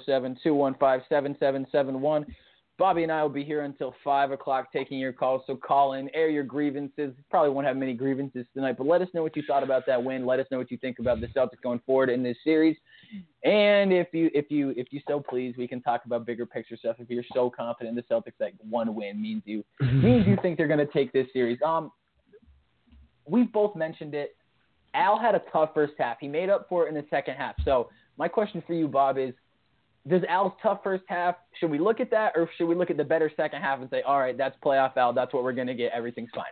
Speaker 4: 347-215-7771. Bobby and I will be here until 5 o'clock taking your calls, so call in, air your grievances. Probably won't have many grievances tonight, but let us know what you thought about that win. Let us know what you think about the Celtics going forward in this series. And if you so please, we can talk about bigger picture stuff. If you're so confident in the Celtics that one win means you think they're going to take this series. We've both mentioned it. Al had a tough first half. He made up for it in the second half. So my question for you, Bob, is, does Al's tough first half, should we look at that, or should we look at the better second half and say, all right, that's playoff Al, that's what we're going to get, everything's fine?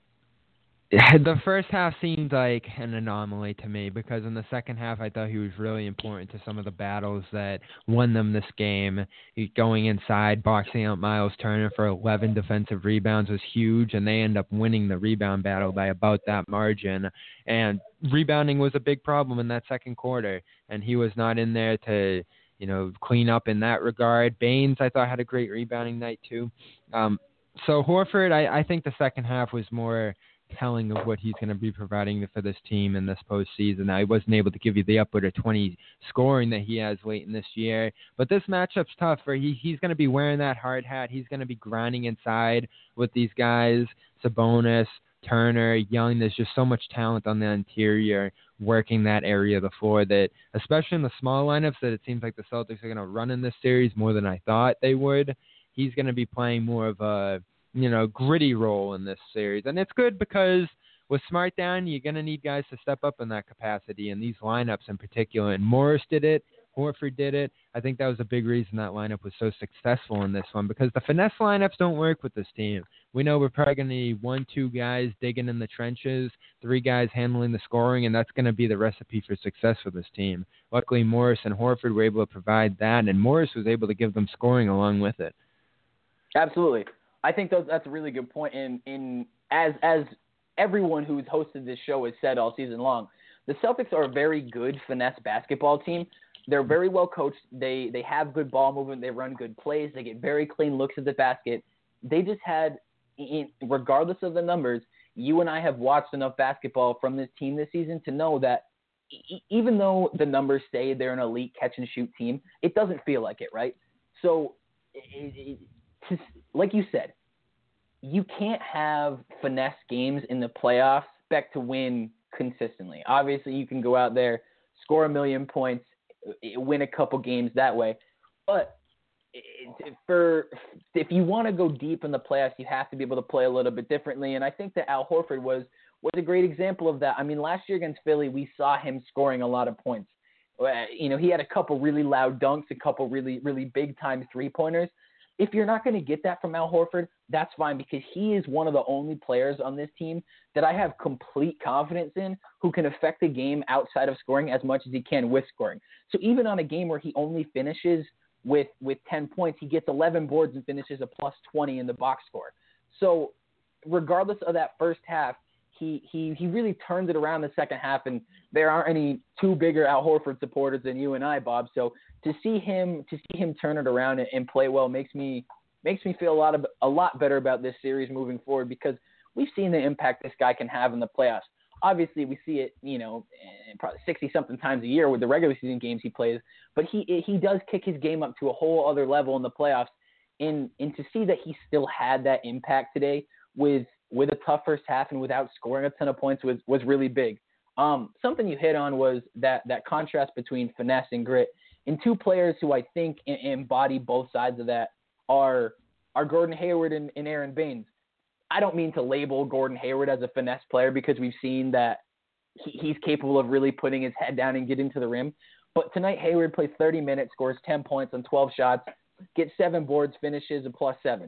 Speaker 5: The first half seemed like an anomaly to me because in the second half I thought he was really important to some of the battles that won them this game. Going inside, boxing out Miles Turner for 11 defensive rebounds was huge, and they end up winning the rebound battle by about that margin. And rebounding was a big problem in that second quarter, and he was not in there to clean up in that regard. Baines, I thought, had a great rebounding night too. So Horford, I think the second half was more telling of what he's going to be providing for this team in this postseason. Now, he wasn't able to give you the upward of 20 scoring that he has late in this year, but this matchup's tough. He's going to be wearing that hard hat. He's going to be grinding inside with these guys, Sabonis, Turner, Young. There's just so much talent on the interior working that area of the floor that, especially in the small lineups, that it seems like the Celtics are going to run in this series more than I thought they would. He's going to be playing more of a gritty role in this series. And it's good because with Smart down, you're going to need guys to step up in that capacity, and these lineups in particular. And Morris did it. Horford did it. I think that was a big reason that lineup was so successful in this one, because the finesse lineups don't work with this team. We know we're probably going to need 1-2 guys digging in the trenches, 3 guys handling the scoring, and that's going to be the recipe for success for this team. Luckily, Morris and Horford were able to provide that, and Morris was able to give them scoring along with it.
Speaker 4: Absolutely. I think that's a really good point. As everyone who's hosted this show has said all season long, the Celtics are a very good finesse basketball team. They're very well coached. They have good ball movement. They run good plays. They get very clean looks at the basket. They just had, regardless of the numbers, you and I have watched enough basketball from this team this season to know that even though the numbers say they're an elite catch-and-shoot team, it doesn't feel like it, right? So, like you said, you can't have finesse games in the playoffs, expect to win consistently. Obviously, you can go out there, score 1 million points, win a couple games that way. But if you want to go deep in the playoffs, you have to be able to play a little bit differently. And I think that Al Horford was a great example of that. I mean, last year against Philly, we saw him scoring a lot of points. He had a couple really loud dunks, a couple really, really big-time three-pointers. If you're not going to get that from Al Horford, that's fine, because he is one of the only players on this team that I have complete confidence in who can affect the game outside of scoring as much as he can with scoring. So even on a game where he only finishes with 10 points, he gets 11 boards and finishes a plus 20 in the box score. So regardless of that first half, he really turned it around the second half, and there aren't any two bigger Al Horford supporters than you and I, Bob. So to see him turn it around and play well makes me feel a lot better about this series moving forward, because we've seen the impact this guy can have in the playoffs. Obviously, we see it, probably 60-something times a year with the regular season games he plays, but he does kick his game up to a whole other level in the playoffs. And to see that he still had that impact today with a tough first half and without scoring a ton of points was really big. Something you hit on was that contrast between finesse and grit. And two players who I think embody both sides of that are Gordon Hayward and Aaron Baines. I don't mean to label Gordon Hayward as a finesse player because we've seen that he's capable of really putting his head down and getting to the rim. But tonight, Hayward plays 30 minutes, scores 10 points on 12 shots, gets 7 boards, finishes a +7.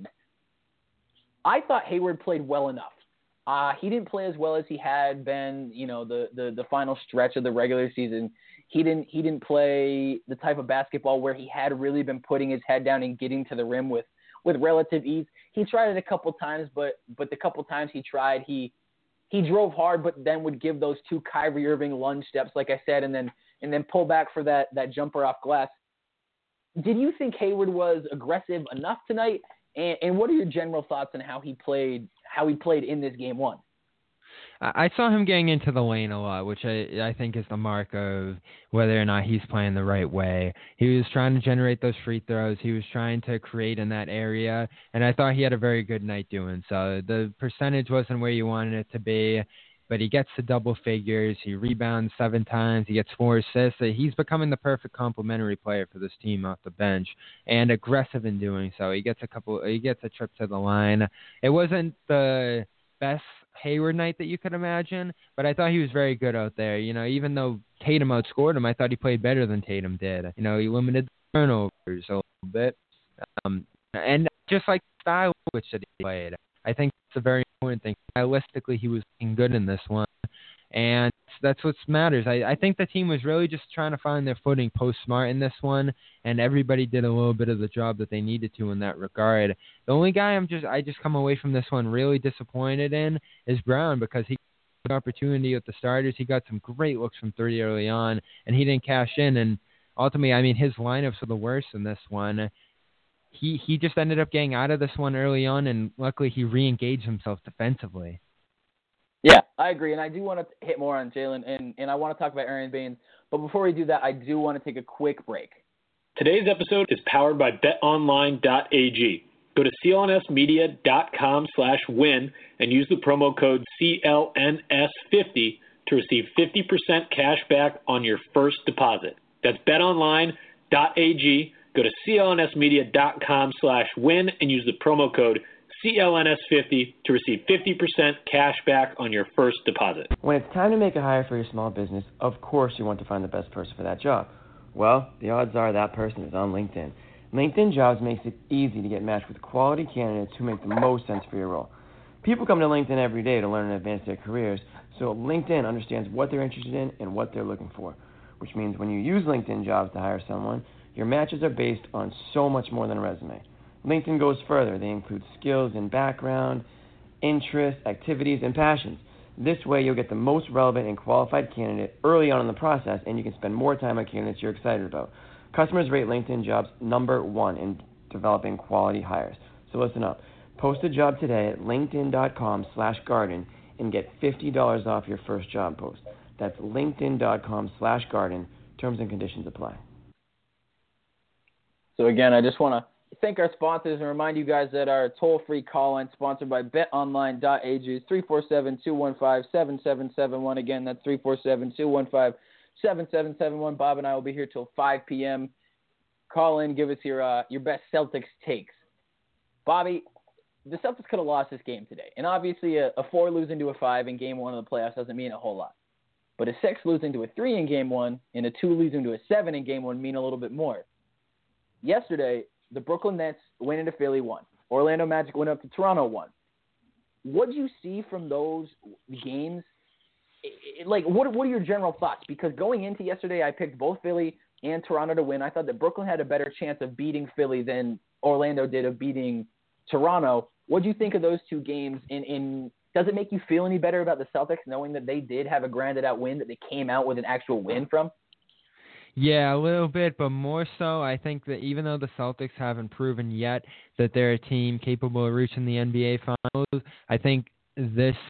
Speaker 4: I thought Hayward played well enough. He didn't play as well as he had been, the final stretch of the regular season. He didn't play the type of basketball where he had really been putting his head down and getting to the rim with relative ease. He tried it a couple times, but the couple times he tried, he drove hard, but then would give those 2 Kyrie Irving lunge steps, like I said, and then pull back for that jumper off glass. Did you think Hayward was aggressive enough tonight? And what are your general thoughts on how he played in this game one?
Speaker 5: I saw him getting into the lane a lot, which I think is the mark of whether or not he's playing the right way. He was trying to generate those free throws. He was trying to create in that area, and I thought he had a very good night doing so. The percentage wasn't where you wanted it to be, but he gets to double figures. He rebounds 7 times. He gets 4 assists. He's becoming the perfect complementary player for this team off the bench, and aggressive in doing so. He gets a trip to the line. It wasn't the best Hayward night that you could imagine, but I thought he was very good out there. Even though Tatum outscored him, I thought he played better than Tatum did. He limited the turnovers a little bit, and just like the style which that he played, I think it's a very important thing. Stylistically, he was looking good in this one, and that's what matters. I think the team was really just trying to find their footing post-Smart in this one, and everybody did a little bit of the job that they needed to in that regard. The only guy I just come away from this one really disappointed in is Brown, because he got an opportunity with the starters. He got some great looks from 30 early on, and he didn't cash in. And ultimately, his lineups were the worst in this one. He just ended up getting out of this one early on, and luckily he re-engaged himself defensively.
Speaker 4: Yeah, I agree, and I do want to hit more on Jalen, and I want to talk about Aaron Baines. But before we do that, I do want to take a quick break.
Speaker 6: Today's episode is powered by betonline.ag. Go to clnsmedia.com/win and use the promo code CLNS50 to receive 50% cash back on your first deposit. That's betonline.ag. Go to clnsmedia.com/win and use the promo code CLNS50 to receive 50% cash back on your first deposit.
Speaker 7: When it's time to make a hire for your small business, of course you want to find the best person for that job. Well, the odds are that person is on LinkedIn. LinkedIn Jobs makes it easy to get matched with quality candidates who make the most sense for your role. People come to LinkedIn every day to learn and advance their careers, so LinkedIn understands what they're interested in and what they're looking for, which means when you use LinkedIn Jobs to hire someone, your matches are based on so much more than a resume. LinkedIn goes further. They include skills and background, interests, activities, and passions. This way, you'll get the most relevant and qualified candidate early on in the process, and you can spend more time on candidates you're excited about. Customers rate LinkedIn Jobs #1 in developing quality hires. So listen up. Post a job today at linkedin.com/garden and get $50 off your first job post. That's linkedin.com/garden. Terms and conditions apply.
Speaker 4: So again, I just want to thank our sponsors and remind you guys that our toll-free call-in sponsored by betonline.ag is 347-215-7771. Again, that's 347-215-7771. Bob and I will be here till 5 p.m. Call in, give us your best Celtics takes. Bobby, the Celtics could have lost this game today. And obviously a 4 losing to a 5 in game 1 of the playoffs doesn't mean a whole lot. But a 6 losing to a 3 in game 1 and a 2 losing to a 7 in game 1 mean a little bit more. Yesterday, the Brooklyn Nets went into Philly 1. Orlando Magic went up to Toronto 1. What did you see from those games? What are your general thoughts? Because going into yesterday, I picked both Philly and Toronto to win. I thought that Brooklyn had a better chance of beating Philly than Orlando did of beating Toronto. What do you think of those two games? And does it make you feel any better about the Celtics knowing that they did have a grinded out win, that they came out with an actual win from?
Speaker 5: Yeah, a little bit, but more so, I think that even though the Celtics haven't proven yet that they're a team capable of reaching the NBA Finals, I think this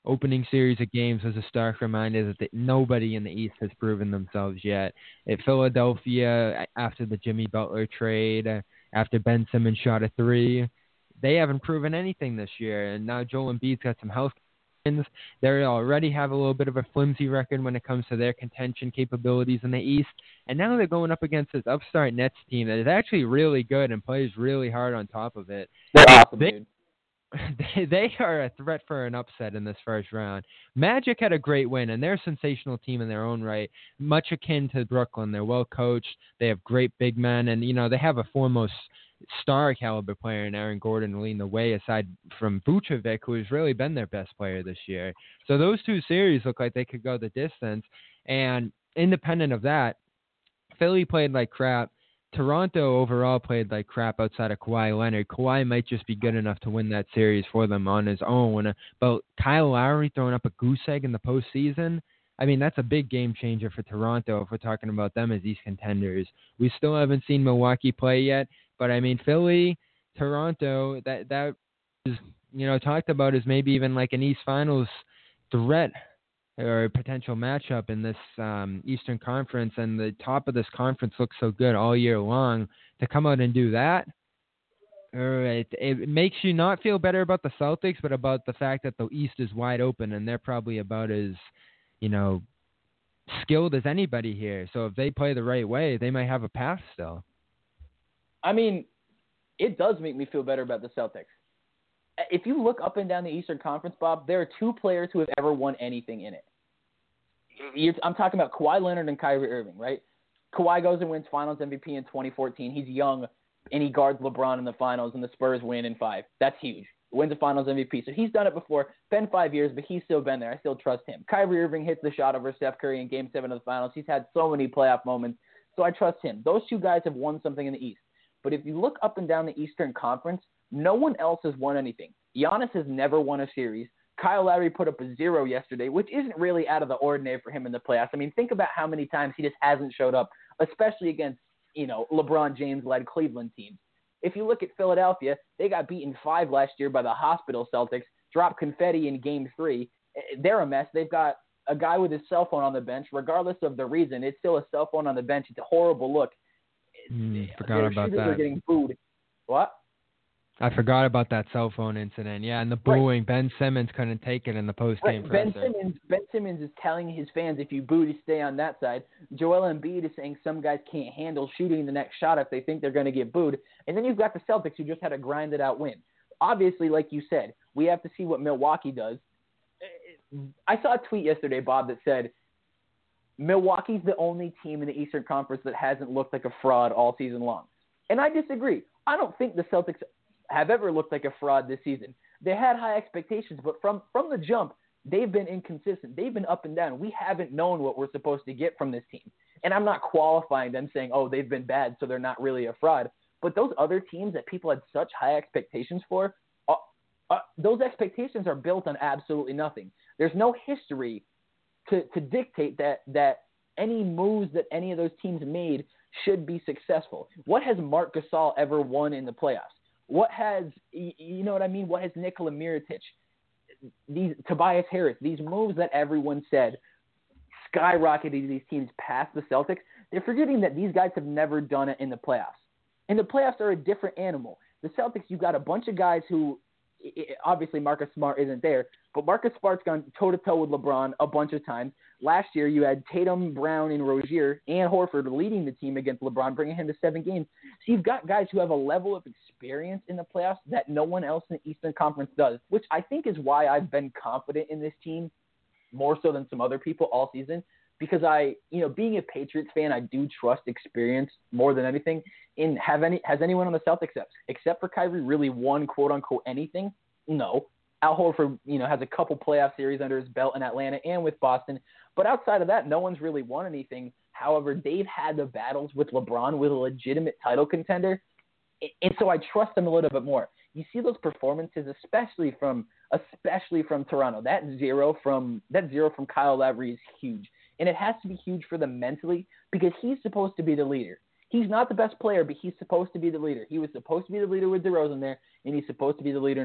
Speaker 5: opening series of games was a stark reminder that nobody in the East has proven themselves yet. At Philadelphia, after the Jimmy Butler trade, after Ben Simmons shot a three, they haven't proven anything this year. And now Joel Embiid's got some health concerns. They already have a little bit of a flimsy record when it comes to their contention capabilities in the East. And now they're going up against this upstart Nets team that is actually really good and plays really hard on top of it.
Speaker 4: They're awesome, dude.
Speaker 5: They are a threat for an upset in this first round. Magic had a great win, and they're a sensational team in their own right, much akin to Brooklyn. They're well coached. They have great big men, and they have a foremost star caliber player in Aaron Gordon to lead the way, aside from Vucevic, who has really been their best player this year. So those two series look like they could go the distance. And independent of that, Philly played like crap. Toronto overall played like crap outside of Kawhi Leonard. Kawhi might just be good enough to win that series for them on his own. But Kyle Lowry throwing up a goose egg in the postseason, I mean, that's a big game changer for Toronto if we're talking about them as East contenders. We still haven't seen Milwaukee play yet, but I mean, Philly, Toronto, that is, talked about as maybe even like an East Finals threat or a potential matchup in this Eastern Conference, and the top of this conference looks so good all year long. To come out and do that, it makes you not feel better about the Celtics, but about the fact that the East is wide open, and they're probably about as, skilled as anybody here. So if they play the right way, they might have a path still.
Speaker 4: I mean, it does make me feel better about the Celtics. If you look up and down the Eastern Conference, Bob, there are two players who have ever won anything in it. I'm talking about Kawhi Leonard and Kyrie Irving, right? Kawhi goes and wins Finals MVP in 2014. He's young, and he guards LeBron in the Finals, and the Spurs win in 5. That's huge. Wins a Finals MVP. So he's done it before. Been 5 years, but he's still been there. I still trust him. Kyrie Irving hits the shot over Steph Curry in Game 7 of the Finals. He's had so many playoff moments, so I trust him. Those two guys have won something in the East. But if you look up and down the Eastern Conference, no one else has won anything. Giannis has never won a series. Kyle Lowry put up a 0 yesterday, which isn't really out of the ordinary for him in the playoffs. I mean, think about how many times he just hasn't showed up, especially against, LeBron James-led Cleveland teams. If you look at Philadelphia, they got beaten 5 last year by the hospital Celtics, dropped confetti in Game 3. They're a mess. They've got a guy with his cell phone on the bench. Regardless of the reason, it's still a cell phone on the bench. It's a horrible look.
Speaker 5: Forgot about that.
Speaker 4: Are getting booed. What?
Speaker 5: I forgot about that cell phone incident. Yeah, and the booing. Right. Ben Simmons couldn't take it in the post-game presser.
Speaker 4: Ben Simmons is telling his fans, if you boo, to stay on that side. Joel Embiid is saying some guys can't handle shooting the next shot if they think they're going to get booed. And then you've got the Celtics, who just had a grinded-out win. Obviously, like you said, we have to see what Milwaukee does. I saw a tweet yesterday, Bob, that said, Milwaukee's the only team in the Eastern Conference that hasn't looked like a fraud all season long. And I disagree. I don't think the Celtics have ever looked like a fraud this season. They had high expectations, but from the jump, they've been inconsistent. They've been up and down. We haven't known what we're supposed to get from this team. And I'm not qualifying them saying, oh, they've been bad, so they're not really a fraud. But those other teams that people had such high expectations for, those expectations are built on absolutely nothing. There's no history to dictate that any moves that any of those teams made should be successful. What has Marc Gasol ever won in the playoffs? What has, what has Nikola Mirotic, Tobias Harris, these moves that everyone said skyrocketed these teams past the Celtics? They're forgetting that these guys have never done it in the playoffs. And the playoffs are a different animal. The Celtics, you've got a bunch of guys who, obviously Marcus Smart isn't there, but Marcus Smart's gone toe-to-toe with LeBron a bunch of times. Last year, you had Tatum, Brown, and Rozier and Horford leading the team against LeBron, bringing him to 7 games. So you've got guys who have a level of experience in the playoffs that no one else in the Eastern Conference does, which I think is why I've been confident in this team more so than some other people all season, because being a Patriots fan, I do trust experience more than anything. Has anyone on the Celtics, except for Kyrie, really won quote-unquote anything? No. Al Horford, has a couple playoff series under his belt in Atlanta and with Boston. But outside of that, no one's really won anything. However, they've had the battles with LeBron, with a legitimate title contender. And so I trust them a little bit more. You see those performances, especially from Toronto. That zero from Kyle Lowry is huge. And it has to be huge for them mentally because he's supposed to be the leader. He's not the best player, but he's supposed to be the leader. He was supposed to be the leader with DeRozan there, and he's supposed to be the leader now.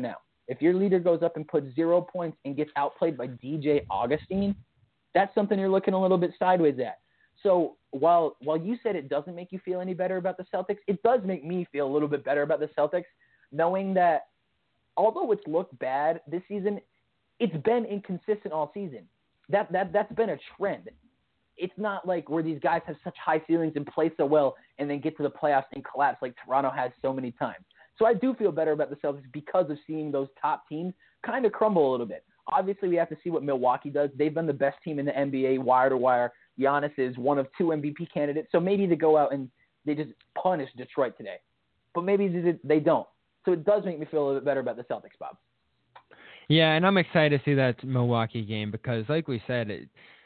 Speaker 4: If your leader goes up and puts 0 points and gets outplayed by DJ Augustine, that's something you're looking a little bit sideways at. So while you said it doesn't make you feel any better about the Celtics, it does make me feel a little bit better about the Celtics, knowing that although it's looked bad this season, it's been inconsistent all season. That's been a trend. It's not like where these guys have such high ceilings and play so well and then get to the playoffs and collapse like Toronto has so many times. So I do feel better about the Celtics because of seeing those top teams kind of crumble a little bit. Obviously, we have to see what Milwaukee does. They've been the best team in the NBA, wire to wire. Giannis is one of 2 MVP candidates. So maybe they go out and they just punish Detroit today. But maybe they don't. So it does make me feel a little bit better about the Celtics, Bob.
Speaker 5: Yeah, and I'm excited to see that Milwaukee game because, like we said,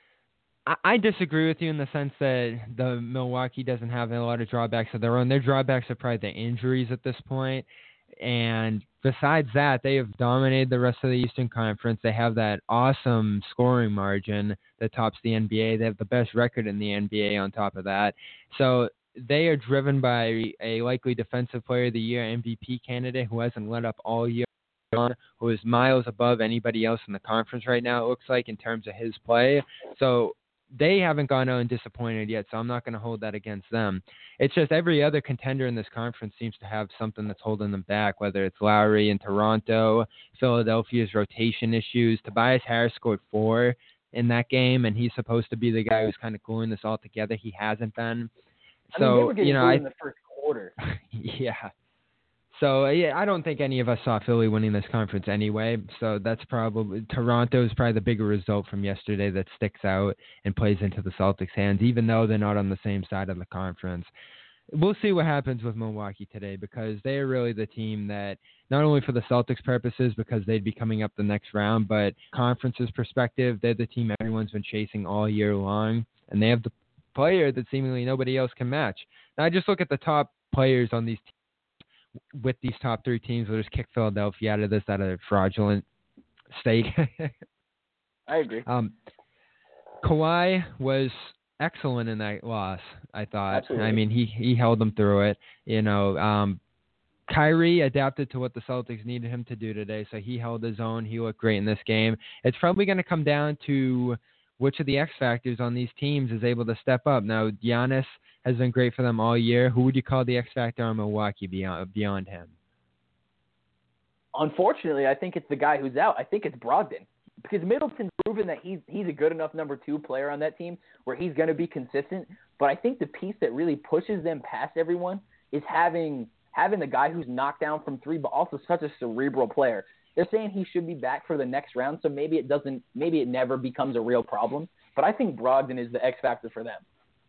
Speaker 5: I disagree with you in the sense that the Milwaukee doesn't have a lot of drawbacks of their own. Their drawbacks are probably the injuries at this point. And besides that, they have dominated the rest of the Eastern Conference. They have that awesome scoring margin that tops the NBA. They have the best record in the NBA on top of that. So they are driven by a likely Defensive Player of the Year MVP candidate who hasn't let up all year, who is miles above anybody else in the conference right now, it looks like, in terms of his play. So they haven't gone out and disappointed yet, so I'm not going to hold that against them. It's just every other contender in this conference seems to have something that's holding them back, whether it's Lowry in Toronto, Philadelphia's rotation issues. Tobias Harris scored 4 in that game, and he's supposed to be the guy who's kind of gluing this all together. He hasn't been.
Speaker 4: I mean, they were getting in the first quarter.
Speaker 5: Yeah. So, yeah, I don't think any of us saw Philly winning this conference anyway. So that's probably – Toronto is probably the bigger result from yesterday that sticks out and plays into the Celtics' hands, even though they're not on the same side of the conference. We'll see what happens with Milwaukee today because they are really the team that, not only for the Celtics' purposes because they'd be coming up the next round, but conference's perspective, they're the team everyone's been chasing all year long, and they have the player that seemingly nobody else can match. Now, I just look at the top players on these teams. With these top 3 teams, we'll just kick Philadelphia out of a fraudulent state.
Speaker 4: I agree.
Speaker 5: Kawhi was excellent in that loss, I thought.
Speaker 4: Absolutely.
Speaker 5: I mean, he held them through it. Kyrie adapted to what the Celtics needed him to do today, so he held his own. He looked great in this game. It's probably going to come down to which of the X factors on these teams is able to step up. Now, Giannis has been great for them all year. Who would you call the X factor on Milwaukee beyond him?
Speaker 4: Unfortunately, I think it's the guy who's out. I think it's Brogdon. Because Middleton's proven that he's a good enough number 2 player on that team where he's going to be consistent. But I think the piece that really pushes them past everyone is having the guy who's knocked down from 3, but also such a cerebral player. They're saying he should be back for the next round, so maybe it never becomes a real problem. But I think Brogdon is the X factor for them.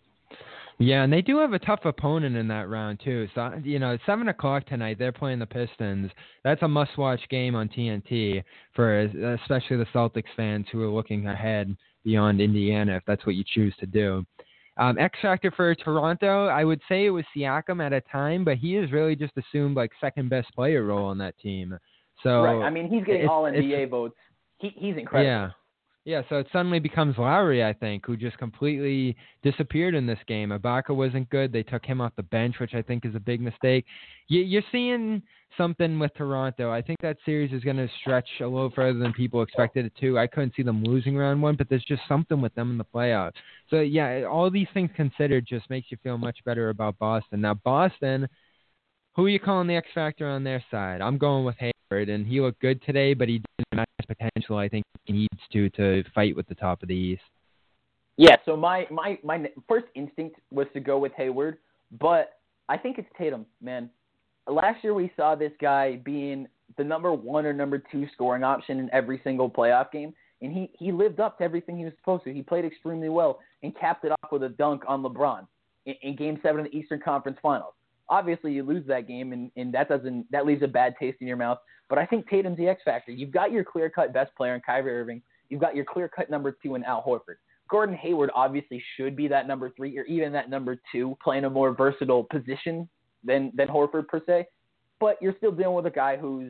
Speaker 5: Yeah, and they do have a tough opponent in that round, too. So, at 7 o'clock tonight, they're playing the Pistons. That's a must-watch game on TNT for especially the Celtics fans who are looking ahead beyond Indiana, if that's what you choose to do. X factor for Toronto, I would say it was Siakam at a time, but he has really just assumed, second-best player role on that team. So
Speaker 4: right. I mean, he's getting all NBA votes. He's incredible.
Speaker 5: Yeah, so it suddenly becomes Lowry, I think, who just completely disappeared in this game. Ibaka wasn't good. They took him off the bench, which I think is a big mistake. You're seeing something with Toronto. I think that series is going to stretch a little further than people expected it to. I couldn't see them losing round 1, but there's just something with them in the playoffs. So, yeah, all these things considered just makes you feel much better about Boston. Now, Boston, who are you calling the X factor on their side? I'm going with Hayward, and he looked good today, but he didn't match his potential. I think he needs to fight with the top of the East.
Speaker 4: Yeah, so my first instinct was to go with Hayward, but I think it's Tatum, man. Last year we saw this guy being the number 1 or number 2 scoring option in every single playoff game, and he lived up to everything he was supposed to. He played extremely well and capped it off with a dunk on LeBron in Game 7 of the Eastern Conference Finals. Obviously, you lose that game, and that leaves a bad taste in your mouth. But I think Tatum's the X factor. You've got your clear-cut best player in Kyrie Irving. You've got your clear-cut number 2 in Al Horford. Gordon Hayward obviously should be that number 3 or even that number 2, playing a more versatile position than Horford per se. But you're still dealing with a guy who's,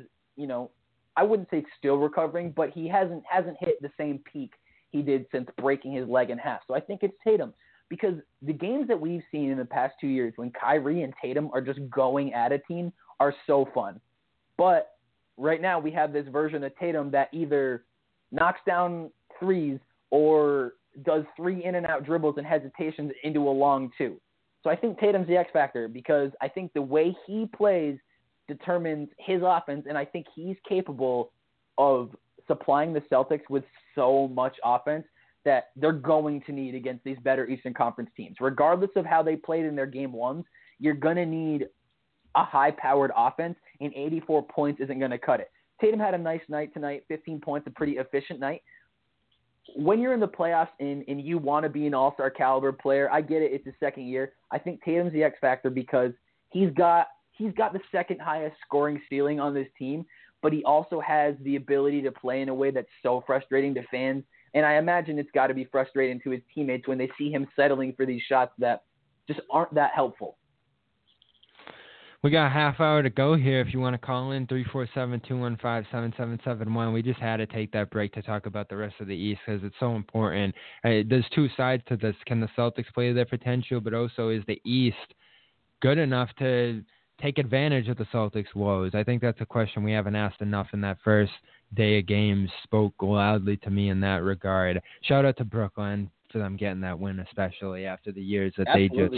Speaker 4: I wouldn't say still recovering, but he hasn't hit the same peak he did since breaking his leg in half. So I think it's Tatum. Because the games that we've seen in the past 2 years when Kyrie and Tatum are just going at a team are so fun. But right now we have this version of Tatum that either knocks down threes or does 3 in-and-out dribbles and hesitations into a long 2. So I think Tatum's the X factor because I think the way he plays determines his offense, and I think he's capable of supplying the Celtics with so much offense that they're going to need against these better Eastern Conference teams. Regardless of how they played in their game ones, you're going to need a high-powered offense, and 84 points isn't going to cut it. Tatum had a nice night tonight, 15 points, a pretty efficient night. When you're in the playoffs and you want to be an all-star caliber player, I get it. It's his second year. I think Tatum's the X factor because he's got the second highest scoring ceiling on this team, but he also has the ability to play in a way that's so frustrating to fans. And I imagine it's got to be frustrating to his teammates when they see him settling for these shots that just aren't that helpful.
Speaker 5: We got a half hour to go here. If you want to call in, 347-215-7771. We just had to take that break to talk about the rest of the East because it's so important. There's two sides to this. Can the Celtics play their potential, but also is the East good enough to take advantage of the Celtics' woes? I think that's a question we haven't asked enough in that first day of games. Spoke loudly to me in that regard. Shout out to Brooklyn for them getting that win, especially after the years that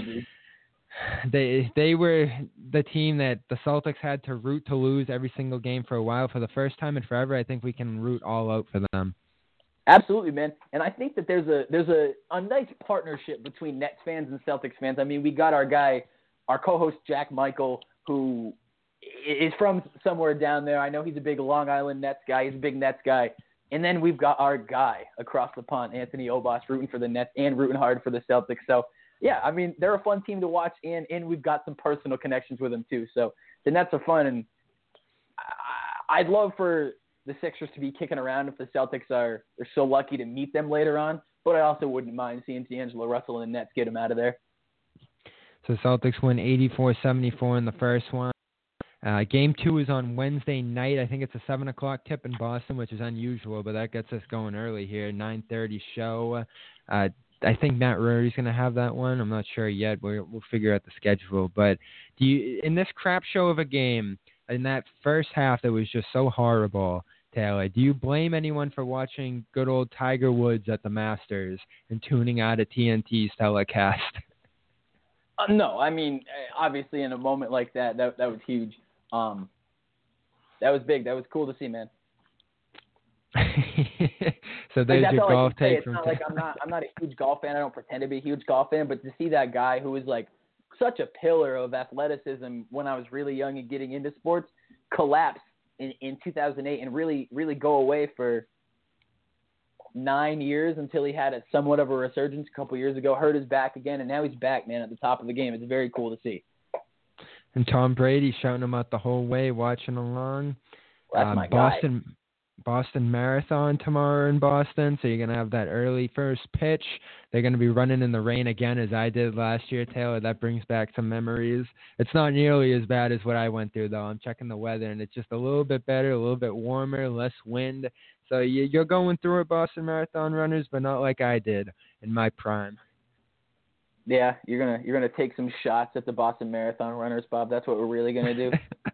Speaker 5: they were the team that the Celtics had to root to lose every single game for a while. For the first time in forever, I think we can root all out for them.
Speaker 4: Absolutely, man. And I think that there's a nice partnership between Nets fans and Celtics fans. I mean, we got our co-host Jack Michael, who is from somewhere down there. I know he's a big Long Island Nets guy. He's a big Nets guy. And then we've got our guy across the pond, Anthony Obas, rooting for the Nets and rooting hard for the Celtics. So, yeah, I mean, they're a fun team to watch, and we've got some personal connections with them too. So the Nets are fun, and I'd love for the Sixers to be kicking around if the Celtics are so lucky to meet them later on. But I also wouldn't mind seeing D'Angelo Russell and the Nets get them out of there.
Speaker 5: So Celtics win 84-74 in the first one. Game 2 is on Wednesday night. I think it's a 7 o'clock tip in Boston, which is unusual, but that gets us going early here. 9:30 show. I think Matt Rory's going to have that one. I'm not sure yet. We'll figure out the schedule. But in this crap show of a game, in that first half that was just so horrible, Taylor, do you blame anyone for watching good old Tiger Woods at the Masters and tuning out of TNT's telecast?
Speaker 4: No, I mean, obviously in a moment like that was huge. That was big. That was cool to see, man.
Speaker 5: So there's
Speaker 4: like,
Speaker 5: your golf take.
Speaker 4: It's not like I'm not a huge golf fan. I don't pretend to be a huge golf fan, but to see that guy who was like such a pillar of athleticism when I was really young and getting into sports collapse in 2008 and really, really go away for 9 years until he had somewhat of a resurgence a couple years ago, hurt his back again, and now he's back, man, at the top of the game. It's very cool to see.
Speaker 5: And Tom Brady shouting him out the whole way, watching along.
Speaker 4: Well, that's my guy.
Speaker 5: Boston Marathon tomorrow in Boston, so you're going to have that early first pitch. They're going to be running in the rain again as I did last year, Taylor. That brings back some memories. It's not nearly as bad as what I went through, though. I'm checking the weather, and it's just a little bit better, a little bit warmer, less wind. So you're going through it, Boston Marathon runners, but not like I did in my prime.
Speaker 4: Yeah, you're gonna take some shots at the Boston Marathon runners, Bob. That's what we're really gonna do.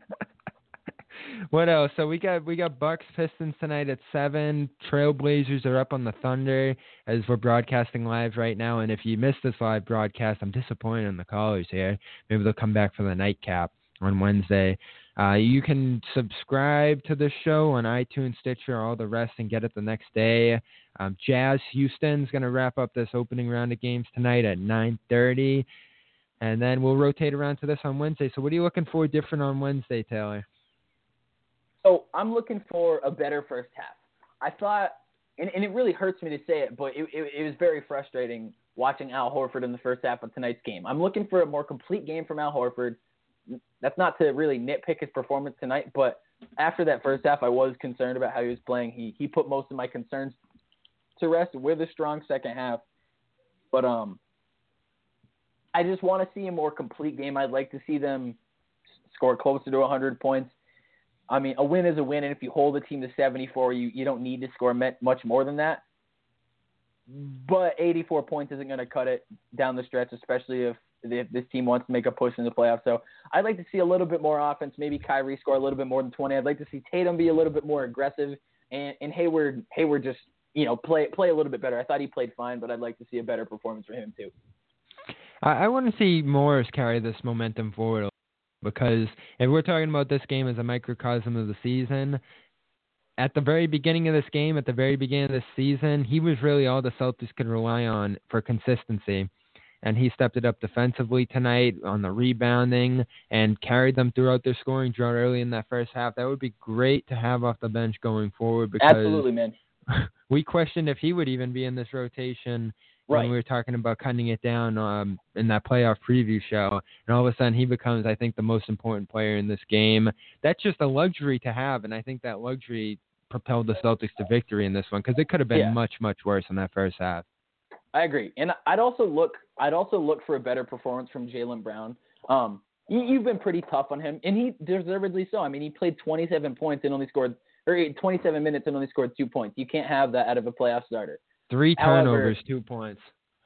Speaker 5: What else? So we got Bucks Pistons tonight at 7. Trailblazers are up on the Thunder as we're broadcasting live right now. And if you missed this live broadcast, I'm disappointed in the callers here. Maybe they'll come back for the nightcap on Wednesday. You can subscribe to the show on iTunes, Stitcher, all the rest, and get it the next day. Jazz Houston's going to wrap up this opening round of games tonight at 9:30. And then we'll rotate around to this on Wednesday. So what are you looking for different on Wednesday, Taylor?
Speaker 4: So I'm looking for a better first half. I thought, and it really hurts me to say it, but it was very frustrating watching Al Horford in the first half of tonight's game. I'm looking for a more complete game from Al Horford. That's not to really nitpick his performance tonight, but after that first half, I was concerned about how he was playing. He put most of my concerns to rest with a strong second half. But I just want to see a more complete game. I'd like to see them score closer to 100 points. I mean, a win is a win, and if you hold a team to 74, you don't need to score much more than that. But 84 points isn't going to cut it down the stretch, especially if this team wants to make a push in the playoffs. So I'd like to see a little bit more offense, maybe Kyrie score a little bit more than 20. I'd like to see Tatum be a little bit more aggressive, and Hayward just, play a little bit better. I thought he played fine, but I'd like to see a better performance from him too.
Speaker 5: I want to see Morris carry this momentum forward, because if we're talking about this game as a microcosm of the season, at the very beginning of this game, at the very beginning of this season, he was really all the Celtics could rely on for consistency. And he stepped it up defensively tonight on the rebounding and carried them throughout their scoring drought early in that first half. That would be great to have off the bench going forward, because
Speaker 4: absolutely, man.
Speaker 5: We questioned if he would even be in this rotation when we were talking about cutting it down in that playoff preview show. And all of a sudden he becomes, I think, the most important player in this game. That's just a luxury to have, and I think that luxury propelled the Celtics to victory in this one, because it could have been much, much worse in that first half.
Speaker 4: I agree, and I'd also look for a better performance from Jaylen Brown. You've been pretty tough on him, and he deservedly so. I mean, he played 27 points and only scored 27 minutes and only scored 2 points. You can't have that out of a playoff starter.
Speaker 5: 3 turnovers, 2 points.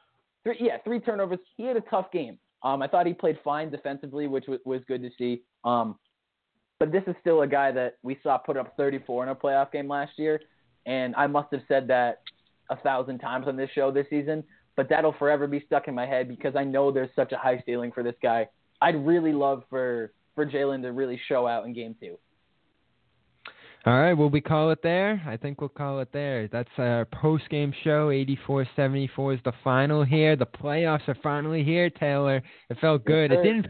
Speaker 4: 3 turnovers. He had a tough game. I thought he played fine defensively, which was good to see. But this is still a guy that we saw put up 34 in a playoff game last year, and I must have said that 1,000 times on this show this season, but that'll forever be stuck in my head because I know there's such a high ceiling for this guy. I'd really love for Jaylen to really show out in Game 2.
Speaker 5: All right, will we call it there? I think we'll call it there. That's our post-game show. 84-74 is the final here. The playoffs are finally here, Taylor. It felt good. It didn't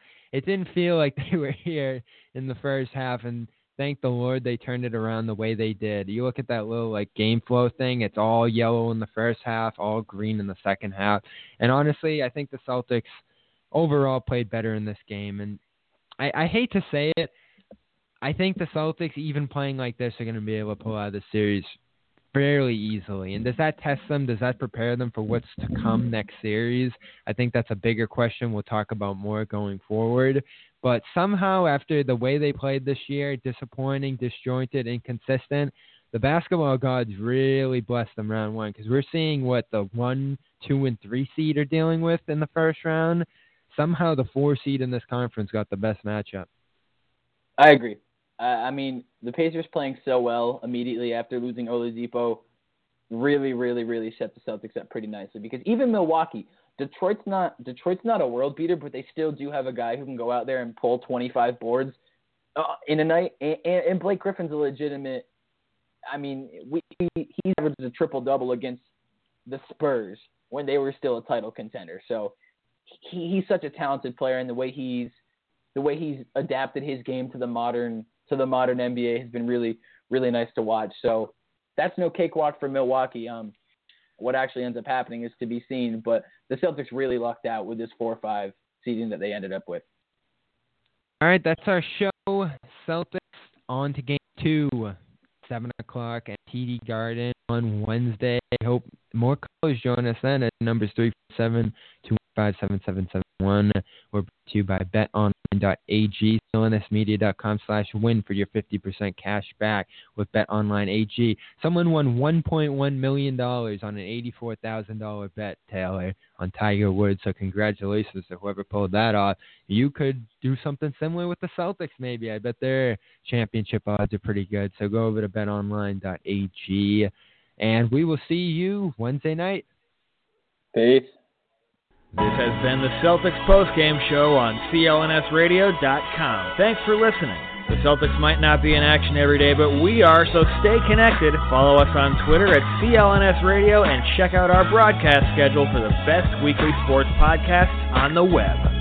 Speaker 5: feel like they were here in the first half, and thank the Lord they turned it around the way they did. You look at that little game flow thing, it's all yellow in the first half, all green in the second half. And honestly, I think the Celtics overall played better in this game. And I hate to say it, I think the Celtics, even playing like this, are going to be able to pull out of the series fairly easily. And does that test them? Does that prepare them for what's to come next series? I think that's a bigger question we'll talk about more going forward. But somehow, after the way they played this year, disappointing, disjointed, inconsistent, the basketball gods really blessed them round one, because we're seeing what the 1, 2, and 3 seed are dealing with in the first round. Somehow the 4 seed in this conference got the best matchup.
Speaker 4: I agree. I mean, the Pacers playing so well immediately after losing Oladipo really, really, really set the Celtics up pretty nicely, because even Milwaukee, Detroit's not a world beater, but they still do have a guy who can go out there and pull 25 boards in a night. And Blake Griffin's a legitimate. I mean, he averaged a triple-double against the Spurs when they were still a title contender. So he's such a talented player, and the way he's adapted his game to the modern NBA has been really, really nice to watch. So that's no cakewalk for Milwaukee. What actually ends up happening is to be seen, but the Celtics really lucked out with this 4-5 seeding that they ended up with.
Speaker 5: All right, that's our show. Celtics on to Game 2, 7 o'clock at TD Garden on Wednesday. I hope more callers join us then at numbers 347-215-7771. We're brought to you by BetOnline.ag, CLNSmedia.com/win for your 50% cash back with BetOnline AG. Someone won $1.1 million on an $84,000 bet, Taylor, on Tiger Woods. So congratulations to whoever pulled that off. You could do something similar with the Celtics, maybe. I bet their championship odds are pretty good. So go over to BetOnline.ag, and we will see you Wednesday night.
Speaker 4: Peace.
Speaker 2: This has been the Celtics postgame show on CLNSradio.com. Thanks for listening. The Celtics might not be in action every day, but we are, so stay connected. Follow us on Twitter at CLNSradio and check out our broadcast schedule for the best weekly sports podcasts on the web.